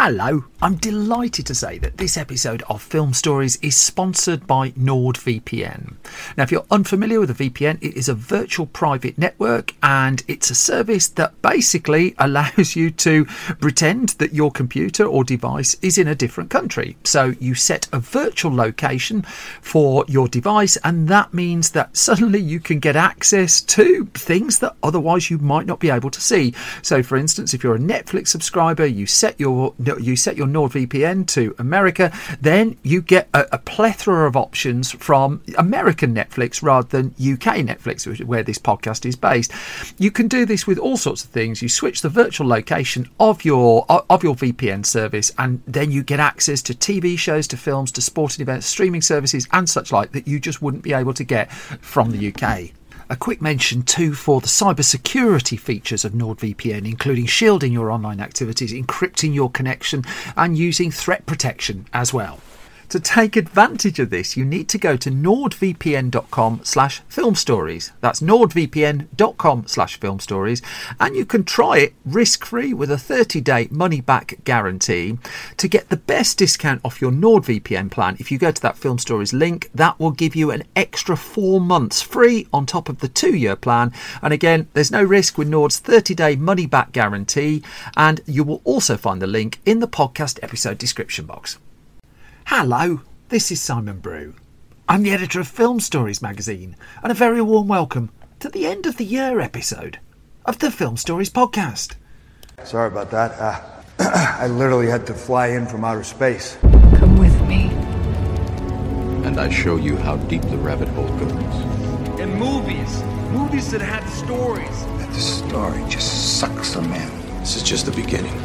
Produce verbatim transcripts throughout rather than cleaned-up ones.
Hello, I'm delighted to say that this episode of Film Stories is sponsored by NordVPN. Now, if you're unfamiliar with a V P N, it is a virtual private network and it's a service that basically allows you to pretend that your computer or device is in a different country. So you set a virtual location for your device and that means that suddenly you can get access to things that otherwise you might not be able to see. So for instance, if you're a Netflix subscriber, you set your you set your NordVPN to America, then you get a, a plethora of options from American Netflix rather than U K Netflix, which is where this podcast is based. You can do this with all sorts of things. You switch the virtual location of your of your V P N service, and then you get access to T V shows, to films, to sporting events, streaming services, and such like that you just wouldn't be able to get from the U K. A quick mention too for the cybersecurity features of NordVPN, including shielding your online activities, encrypting your connection and using threat protection as well. To take advantage of this, you need to go to nordvpn.com slash film stories. That's nordvpn.com slash film stories. And you can try it risk-free with a thirty-day money-back guarantee. To get the best discount off your NordVPN plan, if you go to that Film Stories link, that will give you an extra four months free on top of the two-year plan. And again, there's no risk with Nord's thirty-day money-back guarantee. And you will also find the link in the podcast episode description box. Hello, this is Simon Brew. I'm the editor of Film Stories magazine, and a very warm welcome to the end of the year episode of the Film Stories podcast. Sorry about that. Uh, I literally had to fly in from outer space. Come with me. And I show you how deep the rabbit hole goes. And movies, movies that had stories. The story just sucks them in. This is just the beginning.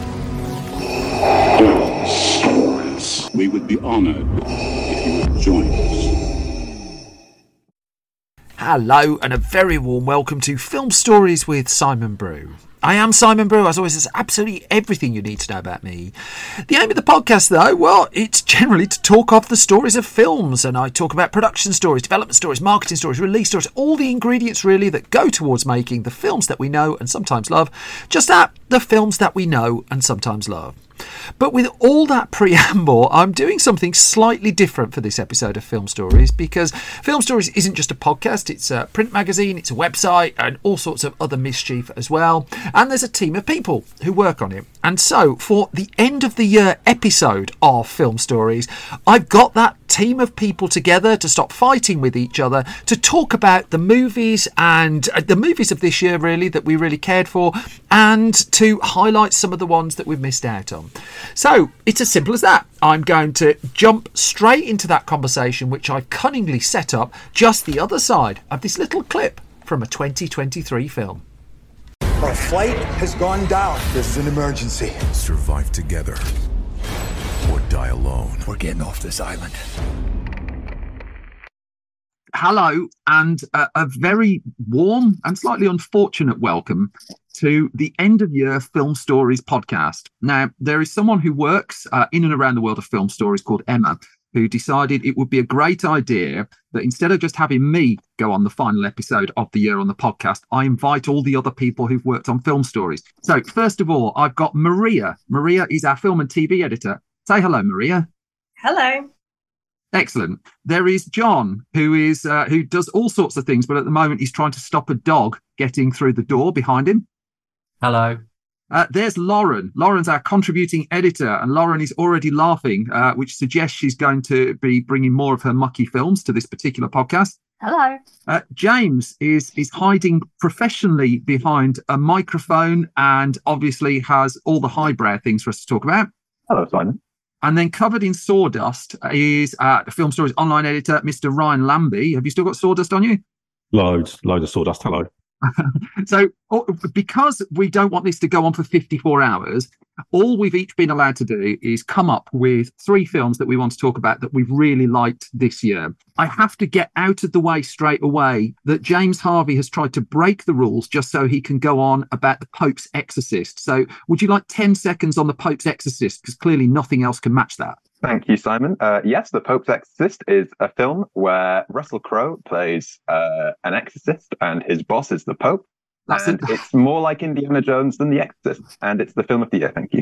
Stories. We would be honored if you would join us. Hello, and a very warm welcome to Film Stories with Simon Brew. I am Simon Brew. As always, there's absolutely everything you need to know about me. The aim of the podcast, though, well, it's generally to talk off the stories of films. And I talk about production stories, development stories, marketing stories, release stories, all the ingredients, really, that go towards making the films that we know and sometimes love. Just that, the films that we know and sometimes love. But with all that preamble, I'm doing something slightly different for this episode of Film Stories, because Film Stories isn't just a podcast, it's a print magazine, it's a website, and all sorts of other mischief as well. And there's a team of people who work on it. And so for the end of the year episode of Film Stories, I've got that team of people together to stop fighting with each other, to talk about the movies and uh, the movies of this year, really, that we really cared for, and to highlight some of the ones that we've missed out on. So it's as simple as that. I'm going to jump straight into that conversation, which I've cunningly set up just the other side of this little clip from a twenty twenty-three film. Our flight has gone down. This is an emergency. Survive together or die alone. We're getting off this island. Hello, and a, a very warm and slightly unfortunate welcome to the end of year Film Stories podcast. Now, there is someone who works uh, in and around the world of film stories called Emma, who decided it would be a great idea that instead of just having me go on the final episode of the year on the podcast, I invite all the other people who've worked on film stories. So first of all, I've got Maria. Maria is our film and T V editor. Say hello, Maria. Hello. Excellent. There is John, who is uh, who does all sorts of things, but at the moment he's trying to stop a dog getting through the door behind him. Hello. Uh, there's Lauren. Lauren's our contributing editor, and Lauren is already laughing, uh, which suggests she's going to be bringing more of her mucky films to this particular podcast. Hello. Uh, James is is hiding professionally behind a microphone and obviously has all the highbrow things for us to talk about. Hello, Simon. And then covered in sawdust is uh, the Film Stories online editor, Mister Ryan Lambie. Have you still got sawdust on you? Loads, loads of sawdust. Hello. So because we don't want this to go on for fifty-four hours, all we've each been allowed to do is come up with three films that we want to talk about that we've really liked this year. I have to get out of the way straight away that James Harvey has tried to break the rules just so he can go on about the Pope's Exorcist. So would you like ten seconds on the Pope's Exorcist? Because clearly nothing else can match that. Thank you, Simon. Uh, yes, The Pope's Exorcist is a film where Russell Crowe plays uh, an exorcist and his boss is the Pope. That's and it. It's more like Indiana Jones than The Exorcist, and it's the film of the year. Thank you.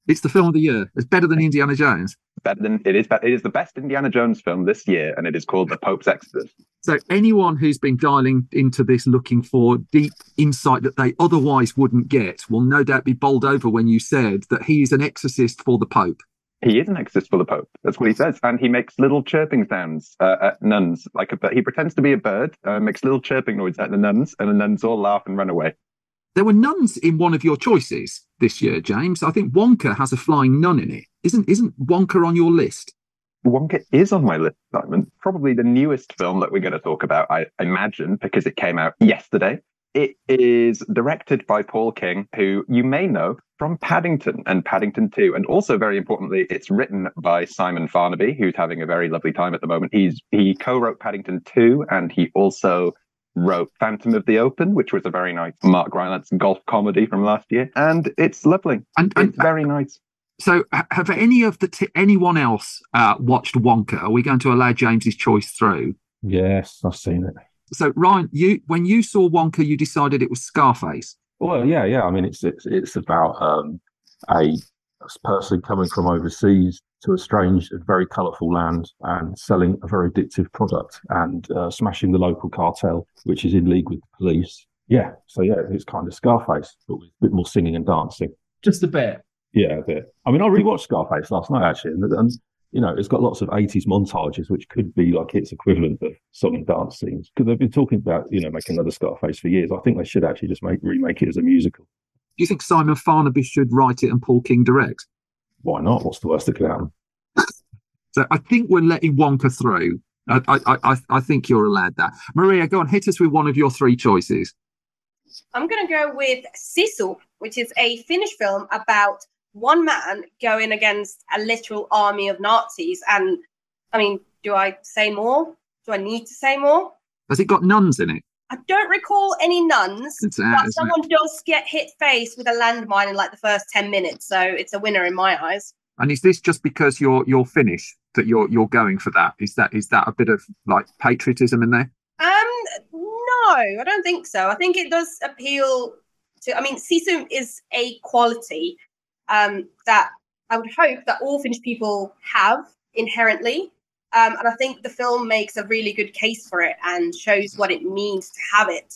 It's the film of the year. It's better than Indiana Jones. Better than it is. It is the best Indiana Jones film this year, and it is called The Pope's Exodus. So anyone who's been dialing into this looking for deep insight that they otherwise wouldn't get will no doubt be bowled over when you said that he is an exorcist for the Pope. He is an exorcist for the Pope. That's what he says, and he makes little chirping sounds uh, at nuns. Like a, he pretends to be a bird, uh, makes little chirping noises at the nuns, and the nuns all laugh and run away. There were nuns in one of your choices this year, James. I think Wonka has a flying nun in it. Isn't isn't Wonka on your list? Wonka is on my list, Simon. Probably the newest film that we're going to talk about, I imagine, because it came out yesterday. It is directed by Paul King, who you may know from Paddington and Paddington two. And also, very importantly, it's written by Simon Farnaby, who's having a very lovely time at the moment. He's He co-wrote Paddington two, and he also wrote Phantom of the Open, which was a very nice Mark Rylance golf comedy from last year. And it's lovely. And, and it's very nice. So have any of the t- anyone else uh, watched Wonka? Are we going to allow James's choice through? Yes, I've seen it. So Ryan, you when you saw Wonka, you decided it was Scarface. Well, yeah, yeah. I mean, it's it's it's about um, a, a person coming from overseas to a strange and very colourful land and selling a very addictive product and uh, smashing the local cartel, which is in league with the police. Yeah, so yeah, it's kind of Scarface, but with a bit more singing and dancing. Just a bit. Yeah, a bit. I mean, I rewatched Scarface last night, actually, and, and you know, it's got lots of eighties montages, which could be like its equivalent of song and dance scenes. Because they've been talking about, you know, making another Scarface for years. I think they should actually just make remake it as a musical. Do you think Simon Farnaby should write it and Paul King direct? Why not? What's the worst that could happen? So I think we're letting Wonka through. I, I, I, I think you're allowed that. Maria, go on, hit us with one of your three choices. I'm going to go with Sisu, which is a Finnish film about one man going against a literal army of Nazis. And, I mean, do I say more? Do I need to say more? Has it got nuns in it? I don't recall any nuns, it's that, but someone it? does get hit face with a landmine in like the first ten minutes. So it's a winner in my eyes. And is this just because you're you're Finnish that you're you're going for that? Is that is that a bit of like patriotism in there? Um, no, I don't think so. I think it does appeal to. I mean, Sisu is a quality um, that I would hope that all Finnish people have inherently, um, and I think the film makes a really good case for it and shows what it means to have it.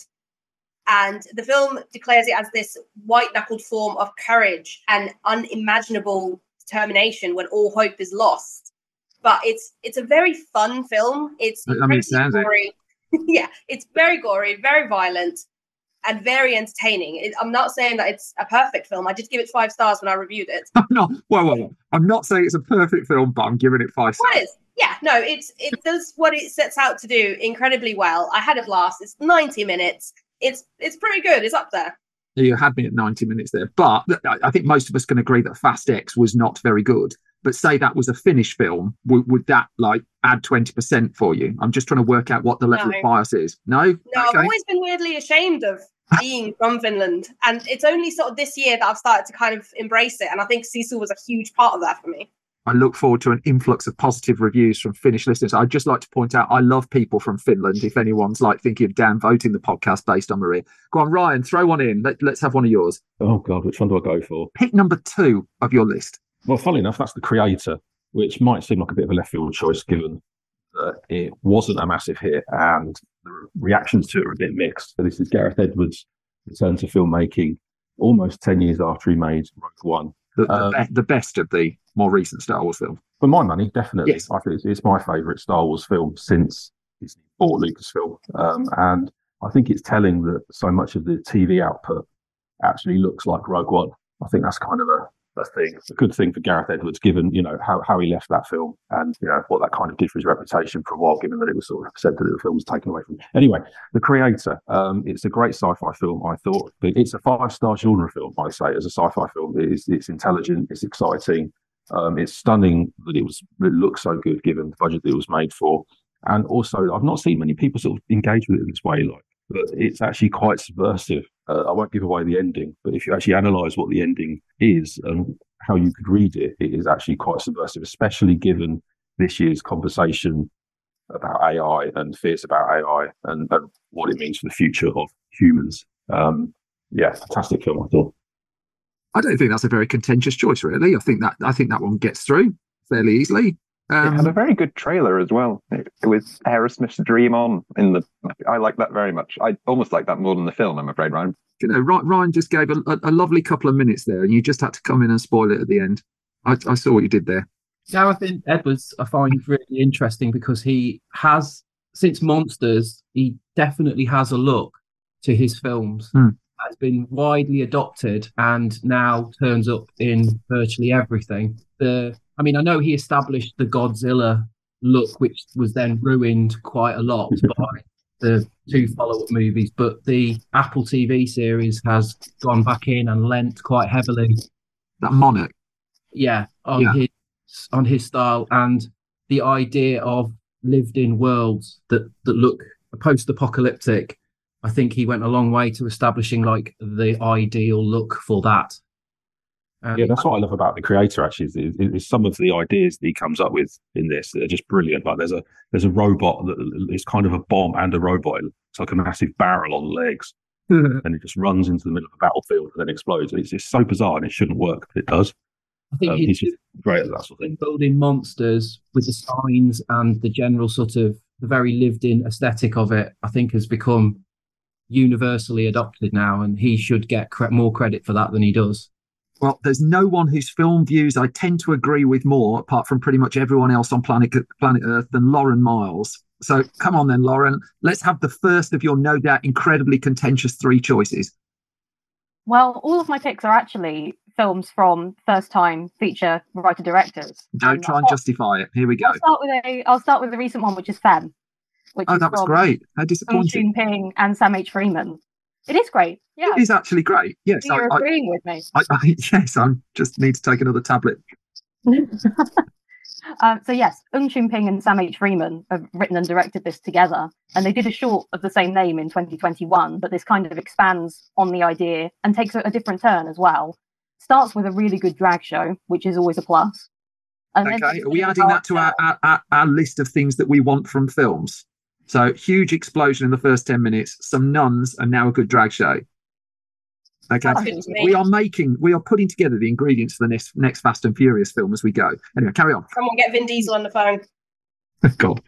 And the film declares it as this white-knuckled form of courage and unimaginable determination when all hope is lost. But it's it's a very fun film. It's I mean, it sounds gory. It. Yeah, it's very gory, very violent, and very entertaining. It, I'm not saying that it's a perfect film. I did give it five stars when I reviewed it. no, well, well, I'm not saying it's a perfect film, but I'm giving it five stars. What is? Yeah, no, it's it does what it sets out to do incredibly well. I had a blast. It's ninety minutes. It's it's pretty good. It's up there. You had me at ninety minutes there, but I think most of us can agree that Fast X was not very good. But say that was a Finnish film, would, would that like add twenty percent for you? I'm just trying to work out what the level no. of bias is. No? No, okay. I've always been weirdly ashamed of being from Finland. And it's only sort of this year that I've started to kind of embrace it. And I think Sisu was a huge part of that for me. I look forward to an influx of positive reviews from Finnish listeners. I'd just like to point out I love people from Finland. If anyone's like thinking of downvoting the podcast based on Maria. Go on, Ryan, throw one in. Let, let's have one of yours. Oh, God, which one do I go for? Pick number two of your list. Well, funnily enough, that's The Creator, which might seem like a bit of a left field choice given that it wasn't a massive hit and the reactions to it are a bit mixed. So this is Gareth Edwards' return to filmmaking almost ten years after he made Rogue One. The, the, um, be- the best of the more recent Star Wars films. For my money, definitely. Yes. I think it's, it's my favourite Star Wars film since Disney bought Lucasfilm. Um, and I think it's telling that so much of the T V output actually looks like Rogue One. I think that's kind of a, a thing. It's a good thing for Gareth Edwards, given, you know, how, how he left that film and, you know, what that kind of did for his reputation for a while, given that it was sort of said that the film was taken away from him. Anyway, The Creator, um, it's a great sci-fi film, I thought. But it's a five-star genre film, I say, as a sci-fi film. It is, it's intelligent, it's exciting. Um, it's stunning that it was it looks so good given the budget that it was made for. And also, I've not seen many people sort of engage with it in this way, like, but it's actually quite subversive. Uh, I won't give away the ending, but if you actually analyse what the ending is and how you could read it, it is actually quite subversive, especially given this year's conversation about A I and fears about A I and, and what it means for the future of humans. Um, yeah, fantastic film, I thought. I don't think that's a very contentious choice, really. I think that I think that one gets through fairly easily. Um, it had a very good trailer as well. It, it was Aerosmith's "Dream On" in the. I like that very much. I almost like that more than the film. I'm afraid, Ryan. You know, Ryan just gave a, a, a lovely couple of minutes there, and you just had to come in and spoil it at the end. I, I saw what you did there. Gareth Edwards, I find really interesting because he has, since Monsters, he definitely has a look to his films. Hmm. That's been widely adopted and now turns up in virtually everything. The, I mean, I know he established the Godzilla look, which was then ruined quite a lot by the two follow-up movies, but the Apple T V series has gone back in and lent quite heavily. That Monarch. Yeah, on Yeah. his on his style and the idea of lived-in worlds that, that look post-apocalyptic. I think he went a long way to establishing like the ideal look for that. Um, Yeah, that's what I love about the creator. Actually, is, is, is some of the ideas that he comes up with in this that are just brilliant. Like there's a there's a robot that is kind of a bomb and a robot. It's like a massive barrel on legs, and it just runs into the middle of a battlefield and then explodes. It's just so bizarre and it shouldn't work, but it does. I think Um, he's, he's just great at that sort of thing. building monsters with the signs and the general sort of the very lived-in aesthetic of it. I think has become universally adopted now, and he should get cre- more credit for that than he does. Well, there's no one whose film views I tend to agree with more, apart from pretty much everyone else on planet planet Earth, than Lauren Miles. So come on then, Lauren. Let's have the first of your no doubt incredibly contentious three choices. Well, all of my picks are actually films from first-time feature writer-directors. Don't try and justify it. Here we go. I'll start with a. I'll start with the recent one, which is Femme. Which Oh, is that was from great. How Ng disappointing. Ping and Sam H. Freeman. It is great. Yeah, It is actually great. Yes, I, you're I, agreeing with me. I, I, yes, I just need to take another tablet. um, so yes, Ng Chun Ping and Sam H. Freeman have written and directed this together, and they did a short of the same name in twenty twenty-one. But this kind of expands on the idea and takes a, a different turn as well. Starts with a really good drag show, which is always a plus. And then Okay, are we adding that to our, our, our, our list of things that we want from films? So huge explosion in the first ten minutes, some nuns, and now a good drag show. Okay, That's good to me. we are making, we are putting together the ingredients for the next next Fast and Furious film as we go. Anyway, carry on. Someone get Vin Diesel on the phone. God.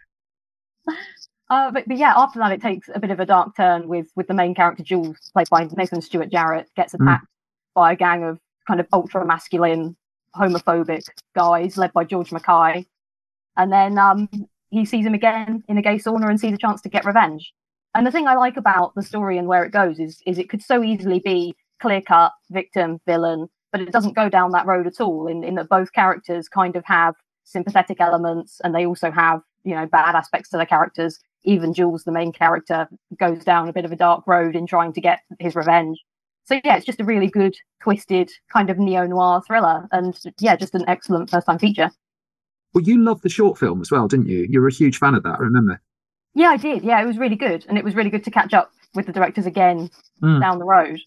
Uh, but, but yeah, after that, it takes a bit of a dark turn with with the main character Jules, played by Nathan Stewart Jarrett, gets attacked by a gang of kind of ultra masculine, homophobic guys led by George Mackay, and then um, he sees him again in a gay sauna and sees a chance to get revenge. And the thing I like about the story and where it goes is is it could so easily be clear cut victim villain, but it doesn't go down that road at all. In in that both characters kind of have sympathetic elements, and they also have, you know, bad aspects to their characters. Even Jules, the main character, goes down a bit of a dark road in trying to get his revenge. So yeah, it's just a really good, twisted kind of neo-noir thriller, and yeah, just an excellent first-time feature. Well, you loved the short film as well, didn't you? You were a huge fan of that, I remember. Yeah, I did. Yeah, it was really good, and it was really good to catch up with the directors again Mm. down the road.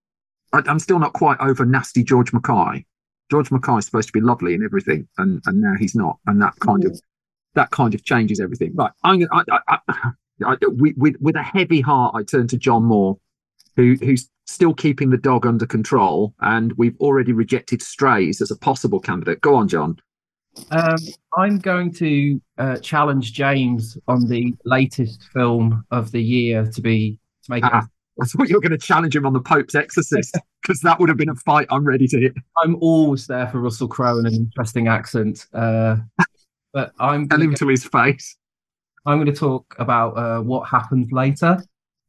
I, I'm still not quite over nasty George Mackay. George Mackay is supposed to be lovely and everything, and, and now he's not, and that kind of that kind of changes everything. Right, I'm gonna, I, I, I, I, with, with with a heavy heart, I turn to John Moore, who who's still keeping the dog under control, and we've already rejected Strays as a possible candidate. Go on, John. Um, I'm going to uh, challenge James on the latest film of the year to be to make it. Ah, I thought you were going to challenge him on the Pope's Exorcist, because that would have been a fight I'm ready to hit. I'm always there for Russell Crowe and an interesting accent, uh, but I'm Tell gonna him go- to his face. I'm going to talk about uh, What Happened Later,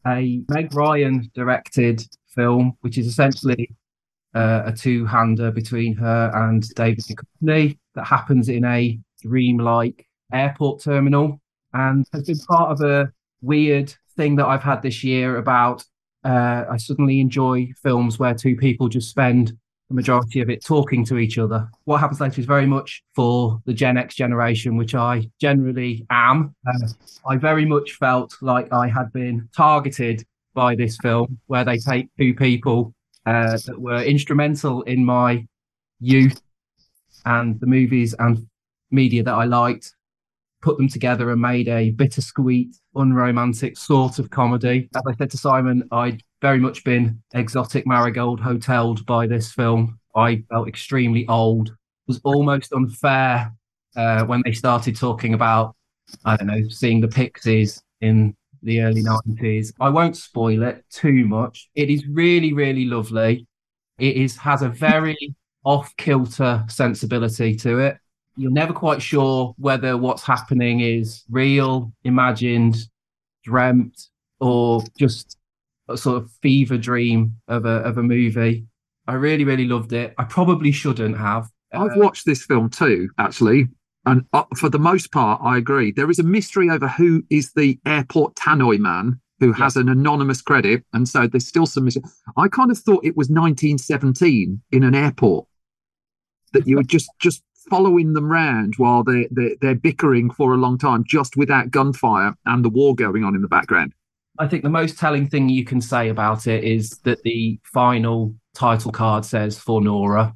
a Meg Ryan directed film, which is essentially uh, a two-hander between her and David Duchovny that happens in a dream-like airport terminal, and has been part of a weird thing that I've had this year about uh, I suddenly enjoy films where two people just spend the majority of it talking to each other. What Happens Later is very much for the Gen X generation, which I generally am. Uh, I very much felt like I had been targeted by this film, where they take two people uh, that were instrumental in my youth and the movies and media that I liked, put them together and made a bittersweet, unromantic sort of comedy. As I said to Simon, I'd very much been exotic marigold hoteled by this film. I felt extremely old. It was almost unfair uh, when they started talking about, I don't know, seeing the Pixies in the early nineties. I won't spoil it too much. It is really, really lovely. It is has a very off-kilter sensibility to it. You're never quite sure whether what's happening is real, imagined, dreamt, or just a sort of fever dream of a of a movie. I really, really loved it. I probably shouldn't have. I've Uh, watched this film too, actually. And uh, for the most part, I agree. There is a mystery over who is the airport tannoy man who has an anonymous credit. And so there's still some mystery. I kind of thought it was nineteen seventeen in an airport, that you were just, just following them round while they're, they're, they're bickering for a long time, just without gunfire and the war going on in the background. I think the most telling thing you can say about it is that the final title card says for Nora.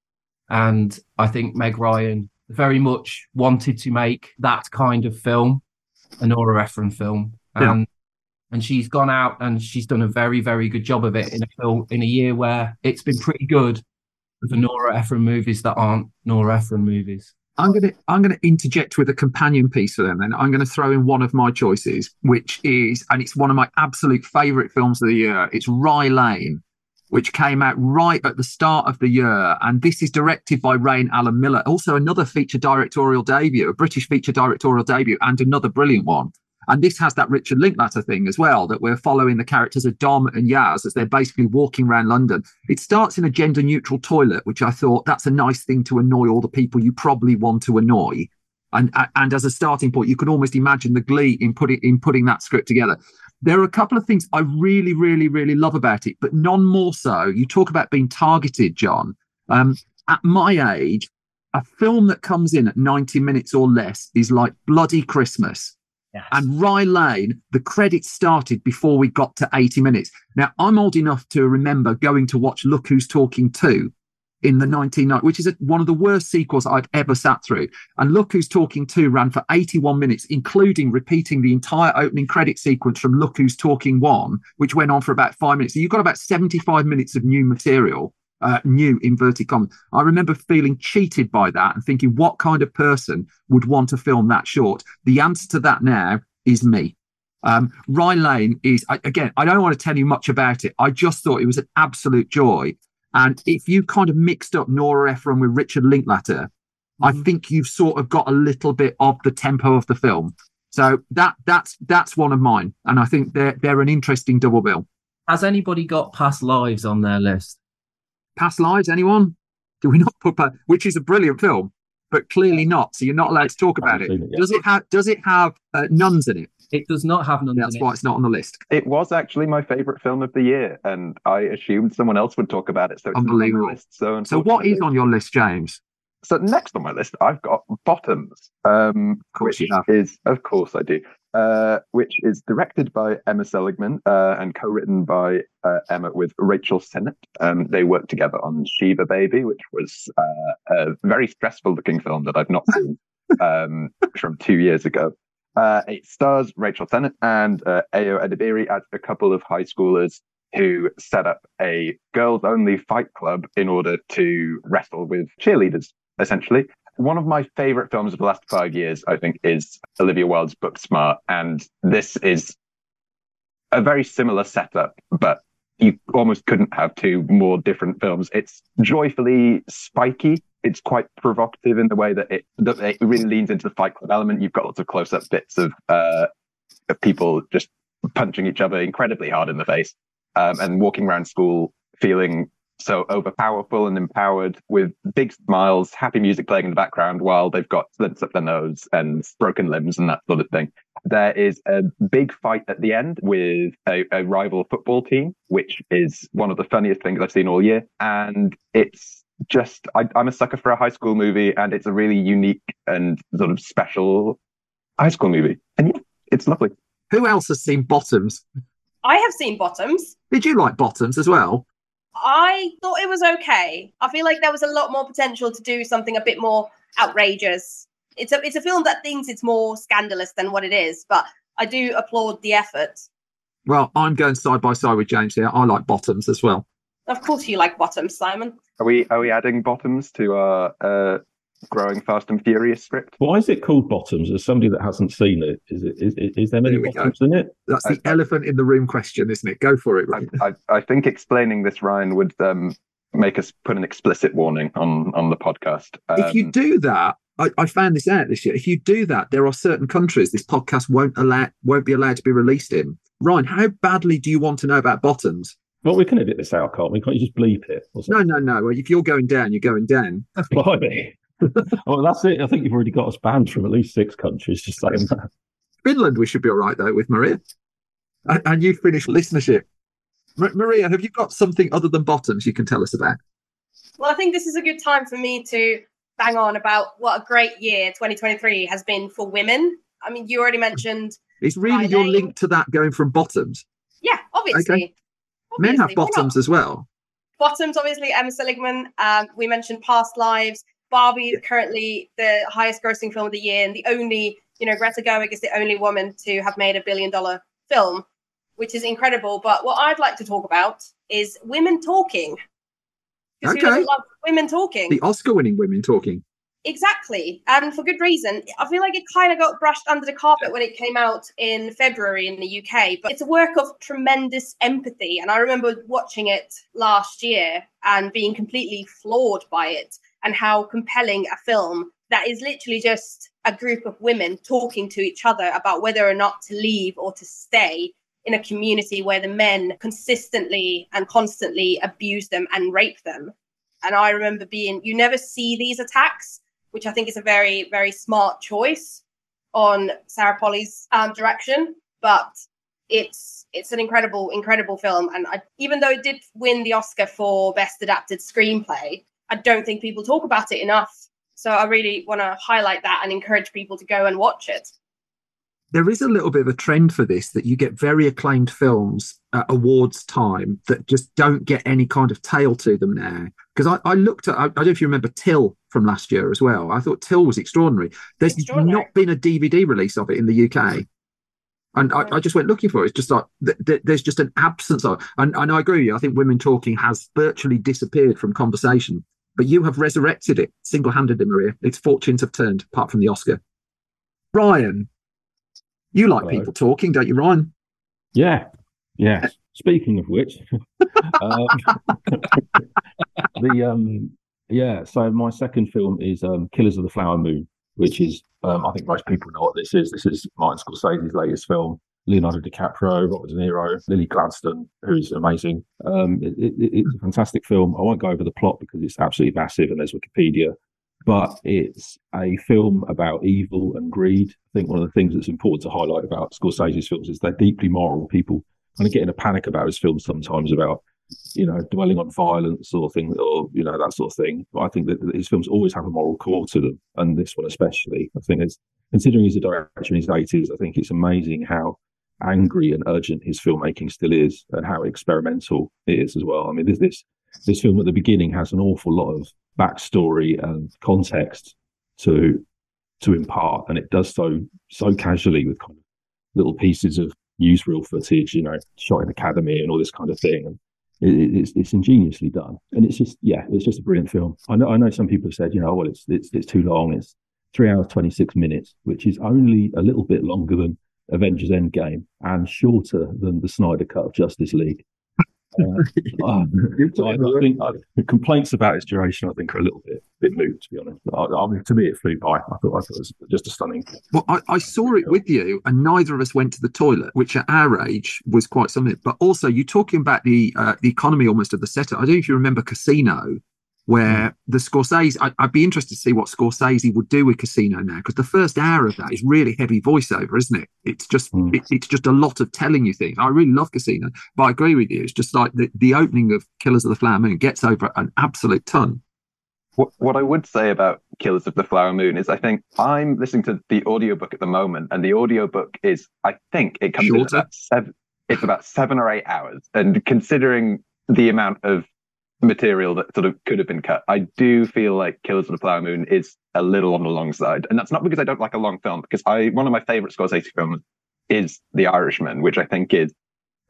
And I think Meg Ryan very much wanted to make that kind of film, a Nora Ephron film. Yeah. And and she's gone out and she's done a very, very good job of it in a film in a year where it's been pretty good for the Nora Ephron movies that aren't Nora Ephron movies. I'm going to I'm going to interject with a companion piece for them. Then I'm going to throw in one of my choices, which is, and it's one of my absolute favourite films of the year. It's Rye Lane, which came out right at the start of the year, and this is directed by Ray and Alan Miller. Also, another feature directorial debut, a British feature directorial debut, and another brilliant one. And this has that Richard Linklater thing as well, that we're following the characters of Dom and Yaz as they're basically walking around London. It starts in a gender-neutral toilet, which I thought that's a nice thing to annoy all the people you probably want to annoy. And and as a starting point, you can almost imagine the glee in putting in putting that script together. There are a couple of things I really, really, really love about it, but none more so. You talk about being targeted, John. Um, at my age, a film that comes in at ninety minutes or less is like bloody Christmas. Yes. And Rye Lane, the credits started before we got to eighty minutes. Now, I'm old enough to remember going to watch Look Who's Talking two in the nineteen nineties, which is a, one of the worst sequels I'd ever sat through. And Look Who's Talking two ran for eighty-one minutes, including repeating the entire opening credit sequence from Look Who's Talking one, which went on for about five minutes. So you've got about seventy-five minutes of new material, uh, new inverted commas. I remember feeling cheated by that and thinking, what kind of person would want to film that short? The answer to that now is me. Um, Rye Lane is, I, again, I don't want to tell you much about it. I just thought it was an absolute joy. And if you kind of mixed up Nora Ephron with Richard Linklater, mm-hmm. I think you've sort of got a little bit of the tempo of the film. So that that's that's one of mine. And I think they're, they're an interesting double bill. Has anybody got Past Lives on their list? Past Lives, anyone? Do we not put, which is a brilliant film, but clearly not. So you're not allowed to talk about it. it does it have, does it have uh, nuns in it? It does not have nuns That's in it. why it's not on the list. It was actually my favourite film of the year, and I assumed someone else would talk about it. So it's not on my Unbelievable. list. So, So what is on your list, James? So next on my list, I've got Bottoms, um, Of course which you have. is, of course I do, uh, which is directed by Emma Seligman uh, and co-written by uh, Emma with Rachel Sennett. Um, they worked together on Shiva Baby, which was uh, a very stressful-looking film that I've not seen um, from two years ago. Uh, it stars Rachel Sennett and uh, Ayo Edebiri as a couple of high schoolers who set up a girls-only fight club in order to wrestle with cheerleaders, essentially. One of my favorite films of the last five years, I think, is Olivia Wilde's Booksmart. And this is a very similar setup, but you almost couldn't have two more different films. It's joyfully spiky. It's quite provocative in the way that it, that it really leans into the fight club element. You've got lots of close-up bits of, uh, of people just punching each other incredibly hard in the face. Um, and walking around school feeling so overpowerful and empowered with big smiles, happy music playing in the background while they've got slits up their nose and broken limbs and that sort of thing. There is a big fight at the end with a, a rival football team, which is one of the funniest things I've seen all year. And it's just, I, I'm a sucker for a high school movie, and it's a really unique and sort of special high school movie. And yeah, it's lovely. Who else has seen Bottoms? I have seen Bottoms. Did you like Bottoms as well? I thought it was okay. I feel like there was a lot more potential to do something a bit more outrageous. It's a it's a film that thinks it's more scandalous than what it is, but I do applaud the effort. Well, I'm going side by side with James here. I like Bottoms as well. Of course you like Bottoms, Simon. Are we are we adding Bottoms to our uh, growing Fast and Furious script? Why is it called Bottoms? As somebody that hasn't seen it, is it is, is there many bottoms go. in it? That's the I, elephant in the room question, isn't it? Go for it. I, I, I think explaining this, Ryan, would um, make us put an explicit warning on on the podcast. Um, if you do that, I, I found this out this year. If you do that, there are certain countries this podcast won't allow won't be allowed to be released in. Ryan, how badly do you want to know about Bottoms? Well, we can edit this out, can't we? Can't you just bleep it? No, no, no. If you're going down, you're going down. Blimey. Oh, that's it. I think you've already got us banned from at least six countries just saying that. Finland, we should be all right, though, with Maria. And, and you finished listenership. M- Maria, have you got something other than Bottoms you can tell us about? Well, I think this is a good time for me to bang on about what a great year twenty twenty-three has been for women. I mean, you already mentioned... It's really your link to that going from Bottoms? Yeah, obviously. Okay. Men have Bottoms as well. Bottoms, obviously, Emma Seligman. Um, we mentioned Past Lives. Barbie is currently the highest grossing film of the year, and the only, you know, Greta Gerwig is the only woman to have made a billion dollar film, which is incredible. But what I'd like to talk about is women talking. Okay. Who doesn't love women talking? The Oscar-winning women talking. Exactly. And for good reason. I feel like it kind of got brushed under the carpet when it came out in February in the U K, but it's a work of tremendous empathy. And I remember watching it last year and being completely floored by it and how compelling a film that is literally just a group of women talking to each other about whether or not to leave or to stay in a community where the men consistently and constantly abuse them and rape them. And I remember being, you never see these attacks, which I think is a very, very smart choice on Sarah Polley's um, direction. But it's it's an incredible, incredible film. And I, even though it did win the Oscar for Best Adapted Screenplay, I don't think people talk about it enough. So I really want to highlight that and encourage people to go and watch it. There is a little bit of a trend for this, that you get very acclaimed films at awards time that just don't get any kind of tail to them now. Because I, I looked at, I, I don't know if you remember Till from last year as well. I thought Till was extraordinary. There's extraordinary. not been a D V D release of it in the U K. And I, I just went looking for it. It's just like, th- th- there's just an absence of it. And, and I agree with you. I think women talking has virtually disappeared from conversation. But you have resurrected it single-handedly, Maria. Its fortunes have turned, apart from the Oscar. Ryan, you like Hello. people talking, don't you, Ryan? Yeah, yeah. Speaking of which, um, the um, yeah. So my second film is um, Killers of the Flower Moon, which is um, I think most people know what this is. This is Martin Scorsese's latest film. Leonardo DiCaprio, Robert De Niro, Lily Gladstone, who's amazing. Um, it, it, it's a fantastic film. I won't go over the plot because it's absolutely massive and there's Wikipedia. But it's a film about evil and greed. I think one of the things that's important to highlight about Scorsese's films is they're deeply moral. People kind of get in a panic about his films sometimes about, you know, dwelling on violence or thing, or, you know, that sort of thing. But I think that his films always have a moral core to them, and this one especially. I think it's, considering he's a director in his eighties, I think it's amazing how angry and urgent his filmmaking still is, and how experimental it is as well. I mean, this this this film at the beginning has an awful lot of backstory and context to to impart, and it does so so casually with kind of little pieces of newsreel footage, you know, shot in Academy and all this kind of thing. And it, it's it's ingeniously done, and it's just yeah, it's just a brilliant film. I know I know some people have said, you know, well, it's it's it's too long. It's three hours twenty-six minutes, which is only a little bit longer than Avengers Endgame and shorter than the Snyder Cut of Justice League. Uh, uh, so I, I think uh, the complaints about its duration, I think, are a little bit bit moot, to be honest. But I, I mean, to me, it flew by. I thought, I thought it was just a stunning. Well, I, I saw it with you, and neither of us went to the toilet, which at our age was quite something. But also, you talking about the uh, the economy almost of the setup. I don't know if you remember Casino, where mm. the Scorsese. I, I'd be interested to see what Scorsese would do with Casino now, because the first hour of that is really heavy voiceover, isn't it? It's just mm. it, it's just a lot of telling you things. I really love Casino, but I agree with you. It's just like the, the opening of Killers of the Flower Moon gets over an absolute ton. What, what I would say about Killers of the Flower Moon is I think I'm listening to the audiobook at the moment, and the audiobook is, I think it comes Shorter. in about seven, it's about seven or eight hours. And considering the amount of material that sort of could have been cut, I do feel like Killers of the Flower Moon is a little on the long side. And that's not because I don't like a long film, because I one of my favorite Scorsese films is The Irishman, which I think is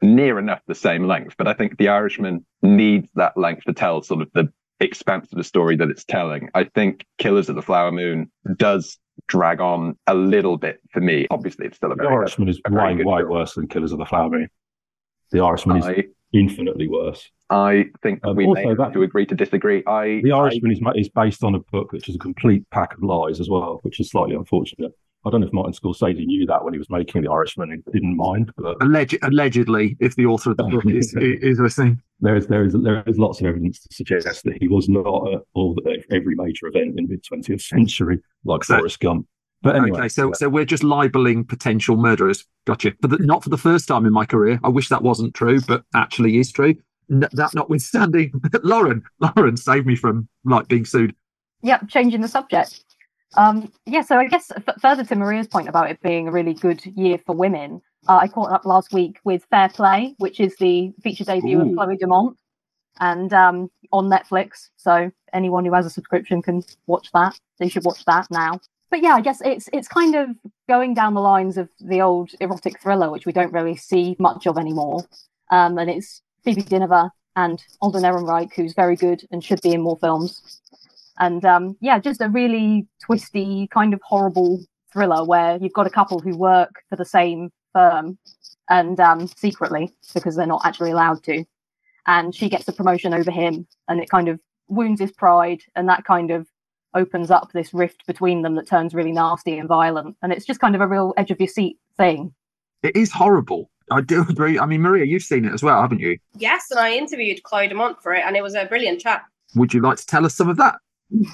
near enough the same length, but I think The Irishman needs that length to tell sort of the expanse of the story that it's telling. I think Killers of the Flower Moon does drag on a little bit for me. Obviously, it's still a The very Irishman is a very way, good way film. worse than Killers of the Flower Moon. The Irishman is I, infinitely worse. I think Um, we also may have that- to agree to disagree. I The Irishman is, ma- is based on a book which is a complete pack of lies as well, which is slightly unfortunate. I don't know if Martin Scorsese knew that when he was making The Irishman and didn't mind, but Alleg- allegedly, if the author of the book is, is listening. there is there is there is lots of evidence to suggest that he was not at all every major event in the mid twentieth century, like So- Forrest Gump. But anyway, Okay, so so we're just libeling potential murderers. Gotcha. But the, not for the first time in my career. I wish that wasn't true, but actually is true. N- that notwithstanding, Lauren, Lauren saved me from like being sued. Yep, changing the subject. Um, yeah, so I guess f- further to Maria's point about it being a really good year for women, uh, I caught up last week with Fair Play, which is the feature debut Ooh. of Chloe Dumont, and um, on Netflix. So anyone who has a subscription can watch that. They should watch that now. But yeah, I guess it's it's kind of going down the lines of the old erotic thriller, which we don't really see much of anymore. Um, and it's Phoebe Dynevor and Alden Ehrenreich, who's very good and should be in more films. And um, yeah, just a really twisty, kind of horrible thriller where you've got a couple who work for the same firm and um, secretly, because they're not actually allowed to. And she gets the promotion over him, and it kind of wounds his pride, and that kind of opens up this rift between them that turns really nasty and violent. And it's just kind of a real edge of your seat thing. It is horrible. I do agree. I mean, Maria, you've seen it as well, haven't you? Yes, and I interviewed Chloe Dumont for it, and it was a brilliant chat. Would you like to tell us some of that?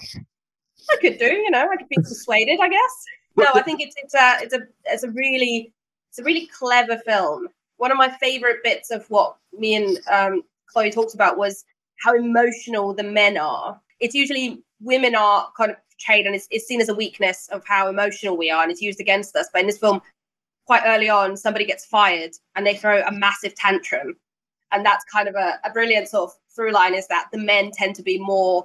I could do, you know, I could be persuaded, I guess. No, I think it's it's a it's a it's a really it's a really clever film. One of my favorite bits of what me and um, Chloe talked about was how emotional the men are. It's usually women are kind of portrayed, and it's, it's seen as a weakness of how emotional we are, and it's used against us. But in this film, quite early on, somebody gets fired, and they throw a massive tantrum, and that's kind of a, a brilliant sort of through line, is that the men tend to be more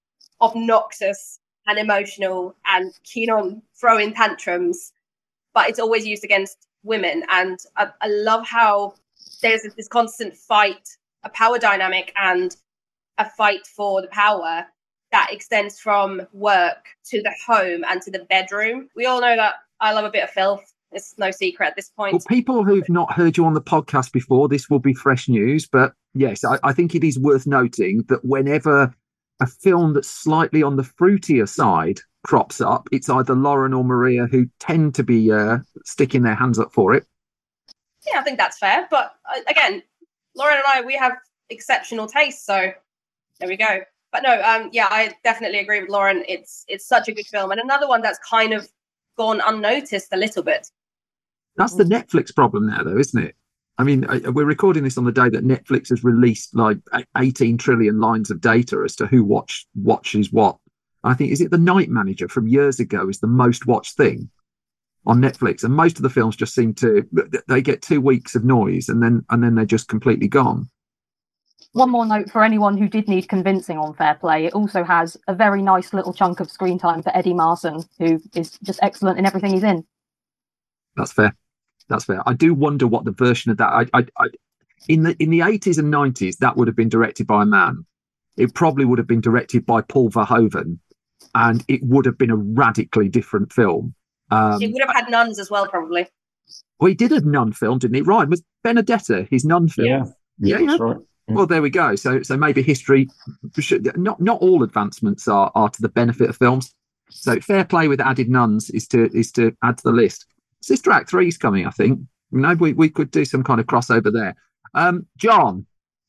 obnoxious and emotional and keen on throwing tantrums, but it's always used against women. And I, I love how there's this constant fight, a power dynamic and a fight for the power that extends from work to the home and to the bedroom. We all know that I love a bit of filth. It's no secret at this point. Well, people who've not heard you on the podcast before, this will be fresh news. But yes, I, I think it is worth noting that whenever a film that's slightly on the fruitier side crops up, it's either Lauren or Maria who tend to be uh, sticking their hands up for it. Yeah, I think that's fair. But uh, again, Lauren and I, we have exceptional taste. So there we go. But no, um, yeah, I definitely agree with Lauren. It's it's such a good film. And another one that's kind of gone unnoticed a little bit. That's the Netflix problem now, though, isn't it? I mean, we're recording this on the day that Netflix has released like eighteen trillion lines of data as to who watch, watches what. I think, is it The Night Manager from years ago is the most watched thing on Netflix. And most of the films just seem to, they get two weeks of noise and then and then they're just completely gone. One more note for anyone who did need convincing on Fair Play. It also has a very nice little chunk of screen time for Eddie Marsan, who is just excellent in everything he's in. That's fair. That's fair. I do wonder what the version of that. I, I, I, in the in the eighties and nineties, that would have been directed by a man. It probably would have been directed by Paul Verhoeven, and it would have been a radically different film. Um, It would have had nuns as well, probably. well, he did a nun film, didn't he? Ryan, was Benedetta his nun film? Yeah, yeah, yeah, that's yeah. right. Yeah. Well, there we go. So, so maybe history. Should, not not all advancements are are to the benefit of films. So, Fair Play with added nuns is to is to add to the list. Sister Act three is coming, I think. You know, we, we could do some kind of crossover there. Um, John.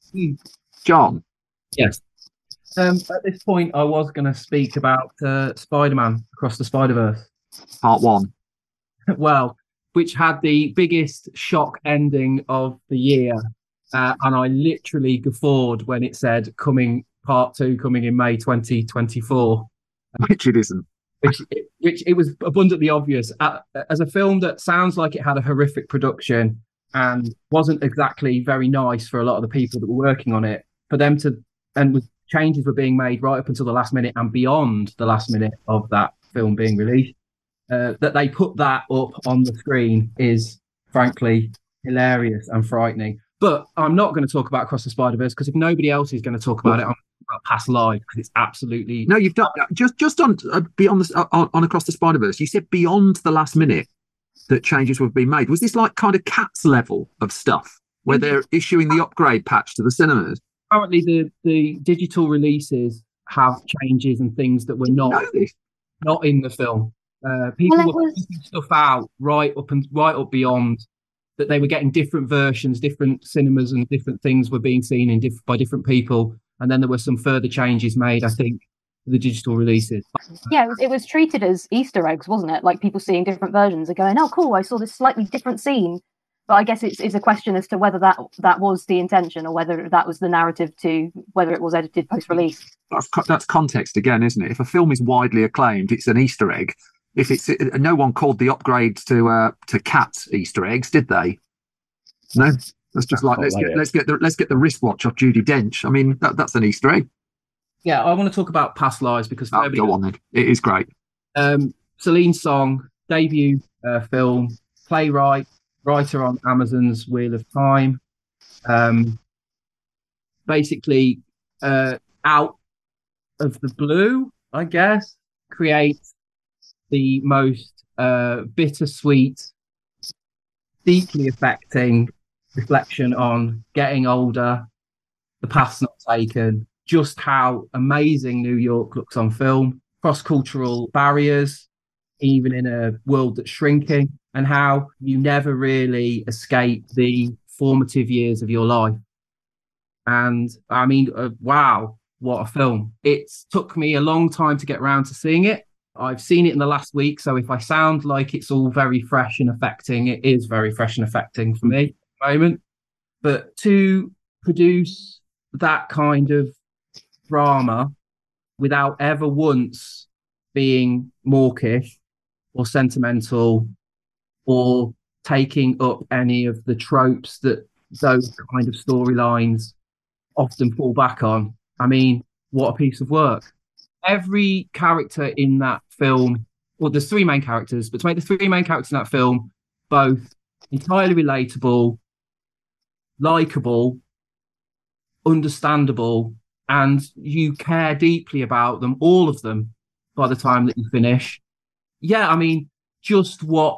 John. Yes. Um, at this point, I was going to speak about uh, Spider-Man Across the Spider-Verse. Part one. Well, which had the biggest shock ending of the year. Uh, and I literally guffawed when it said coming part two, coming in May twenty twenty-four. Which it isn't. Which, which it was abundantly obvious. Uh, as a film that sounds like it had a horrific production and wasn't exactly very nice for a lot of the people that were working on it, for them to, and with changes were being made right up until the last minute and beyond the last minute of that film being released, uh, that they put that up on the screen is frankly hilarious and frightening. But I'm not going to talk about Across the Spider-Verse because if nobody else is going to talk about it, I'm going to talk about Past Lives because it's absolutely no. You've done just just on uh, beyond the, uh, on, on Across the Spider-Verse. You said beyond the last minute that changes were being made. Was this like kind of Cats level of stuff where they're issuing the upgrade patch to the cinemas? Apparently, the the digital releases have changes and things that were not not in the film. Uh, people Well, it were was- putting stuff out right up and right up beyond that. They were getting different versions, different cinemas, and different things were being seen in diff- by different people. And then there were some further changes made, I think, to the digital releases. Yeah, it was, it was treated as Easter eggs, wasn't it? Like people seeing different versions and going, "Oh, cool! I saw this slightly different scene." But I guess it's, it's a question as to whether that that was the intention or whether that was the narrative to whether it was edited post-release. That's, co- that's context again, isn't it? If a film is widely acclaimed, it's an Easter egg. If it's uh, no one called the upgrade to uh, to Cats Easter eggs, did they? No, that's just like not let's like get it. let's get the let's get the wristwatch off Judi Dench. I mean, that, that's an Easter egg. Yeah, I want to talk about Past Lives because Oh, nobody go on then. It is great. Um, Celine Song, debut uh, film, playwright, writer on Amazon's Wheel of Time. Um, basically, uh, out of the blue, I guess, creates the most uh, bittersweet, deeply affecting reflection on getting older, the path's not taken, just how amazing New York looks on film, cross-cultural barriers, even in a world that's shrinking, and how you never really escape the formative years of your life. And I mean, uh, wow, what a film. It took me a long time to get around to seeing it. I've seen it in the last week, so if I sound like it's all very fresh and affecting, it is very fresh and affecting for me at the moment. But to produce that kind of drama without ever once being mawkish or sentimental or taking up any of the tropes that those kind of storylines often fall back on. I mean, what a piece of work. Every character in that film, well, there's three main characters, but to make the three main characters in that film both entirely relatable, likable, understandable, and you care deeply about them, all of them, by the time that you finish. Yeah, I mean, just what,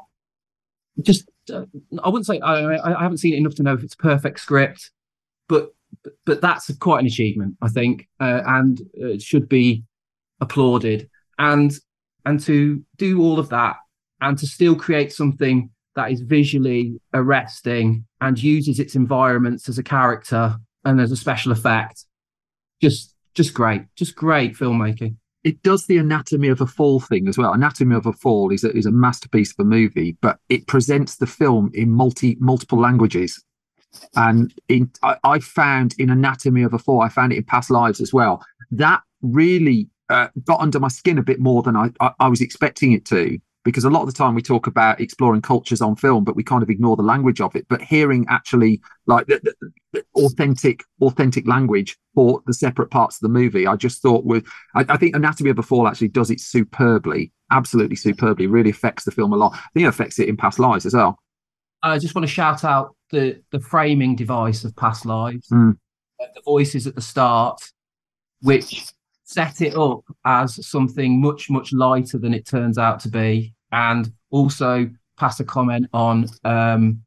just, uh, I wouldn't say, I, I haven't seen it enough to know if it's a perfect script, but but that's quite an achievement, I think, uh, and it should be applauded. And and to do all of that and to still create something that is visually arresting and uses its environments as a character and as a special effect, just just great, just great filmmaking. It does the Anatomy of a Fall thing as well. Anatomy of a Fall is a, is a masterpiece of a movie, but it presents the film in multi multiple languages. And in, I, I found in Anatomy of a Fall, I found it in Past Lives as well. That really uh, got under my skin a bit more than I, I, I was expecting it to, because a lot of the time we talk about exploring cultures on film, but we kind of ignore the language of it. But hearing actually like the, the, the authentic, authentic language for the separate parts of the movie, I just thought with, I, I think Anatomy of a Fall actually does it superbly, absolutely superbly, really affects the film a lot. I think it affects it in Past Lives as well. I just want to shout out the, the framing device of Past Lives, Mm. the voices at the start, which set it up as something much, much lighter than it turns out to be. And also pass a comment on um,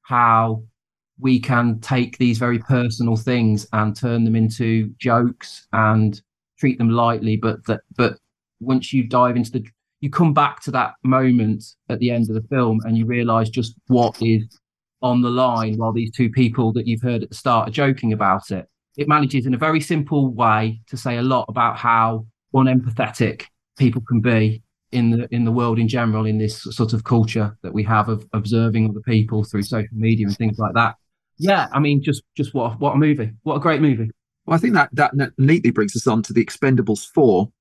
how we can take these very personal things and turn them into jokes and treat them lightly. But that, but once you dive into the, you come back to that moment at the end of the film and you realise just what is on the line while these two people that you've heard at the start are joking about it. It manages in a very simple way to say a lot about how unempathetic people can be in the in the world in general, in this sort of culture that we have of observing other people through social media and things like that. Yeah, I mean, just just what what a movie, what a great movie. Well, I think that that neatly brings us on to the Expendables four.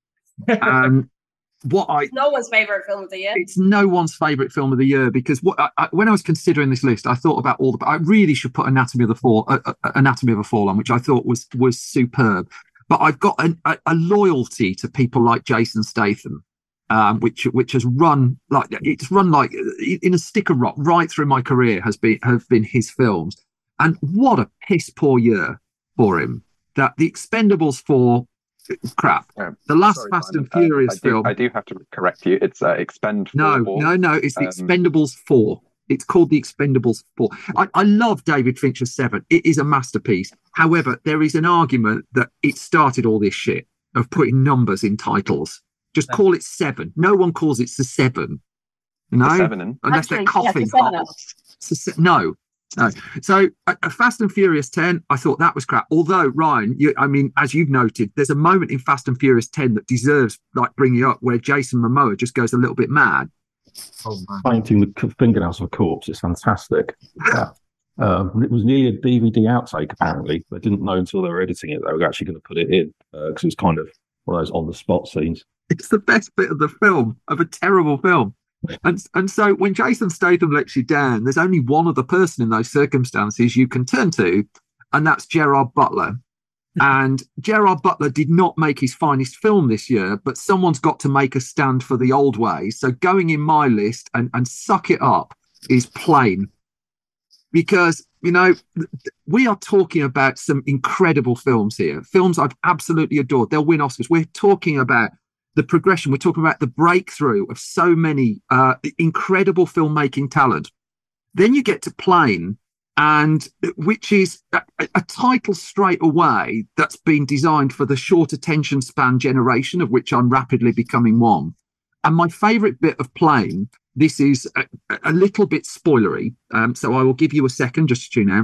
Um, what I It's no one's favorite film of the year. it's no one's favorite film of the year, because what I, I, when I was considering this list, I thought about all the. I really should put Anatomy of the Fall, uh, uh, Anatomy of a Fall on, which I thought was was superb. But I've got an, a, a loyalty to people like Jason Statham, um, which which has run like it's run like in a sticker rock right through my career. Has been have been his films. And what a piss poor year for him. That the Expendables four, crap. Um, The last sorry, Fast Simon, and Furious uh, I do, film. I do have to correct you. It's uh, Expend No, four. no, no. It's the Um, Expendables four. It's called the Expendables four. I, I love David Fincher's Seven. It is a masterpiece. However, there is an argument that it started all this shit of putting numbers in titles. Just call it Seven. No one calls it the Seven. No, The Seven. unless Actually, they're coughing. yes, the Seven. It's a se- no, no. So a, a Fast and Furious ten, I thought that was crap. Although Ryan, you, I mean, as you've noted, there's a moment in Fast and Furious ten that deserves like bringing up where Jason Momoa just goes a little bit mad. Oh, painting the c- fingernails of a corpse is fantastic. Yeah. Um, it was nearly a D V D outtake, apparently. They didn't know until they were editing it they were actually going to put it in because it was kind of one of those on-the-spot scenes. It's the best bit of the film, of a terrible film. And and so when Jason Statham lets you down, there's only one other person in those circumstances you can turn to, and that's Gerard Butler. And Gerard Butler did not make his finest film this year, but someone's got to make a stand for the old ways. So going in my list and, and suck it up is Plane. Because, you know, we are talking about some incredible films here, films I've absolutely adored. They'll win Oscars. We're talking about the progression. We're talking about the breakthrough of so many uh, incredible filmmaking talent. Then you get to Plane, and which is a, a title straight away that's been designed for the short attention span generation, of which I'm rapidly becoming one. And my favourite bit of Plane, this is a, a little bit spoilery, um, so I will give you a second just to tune out.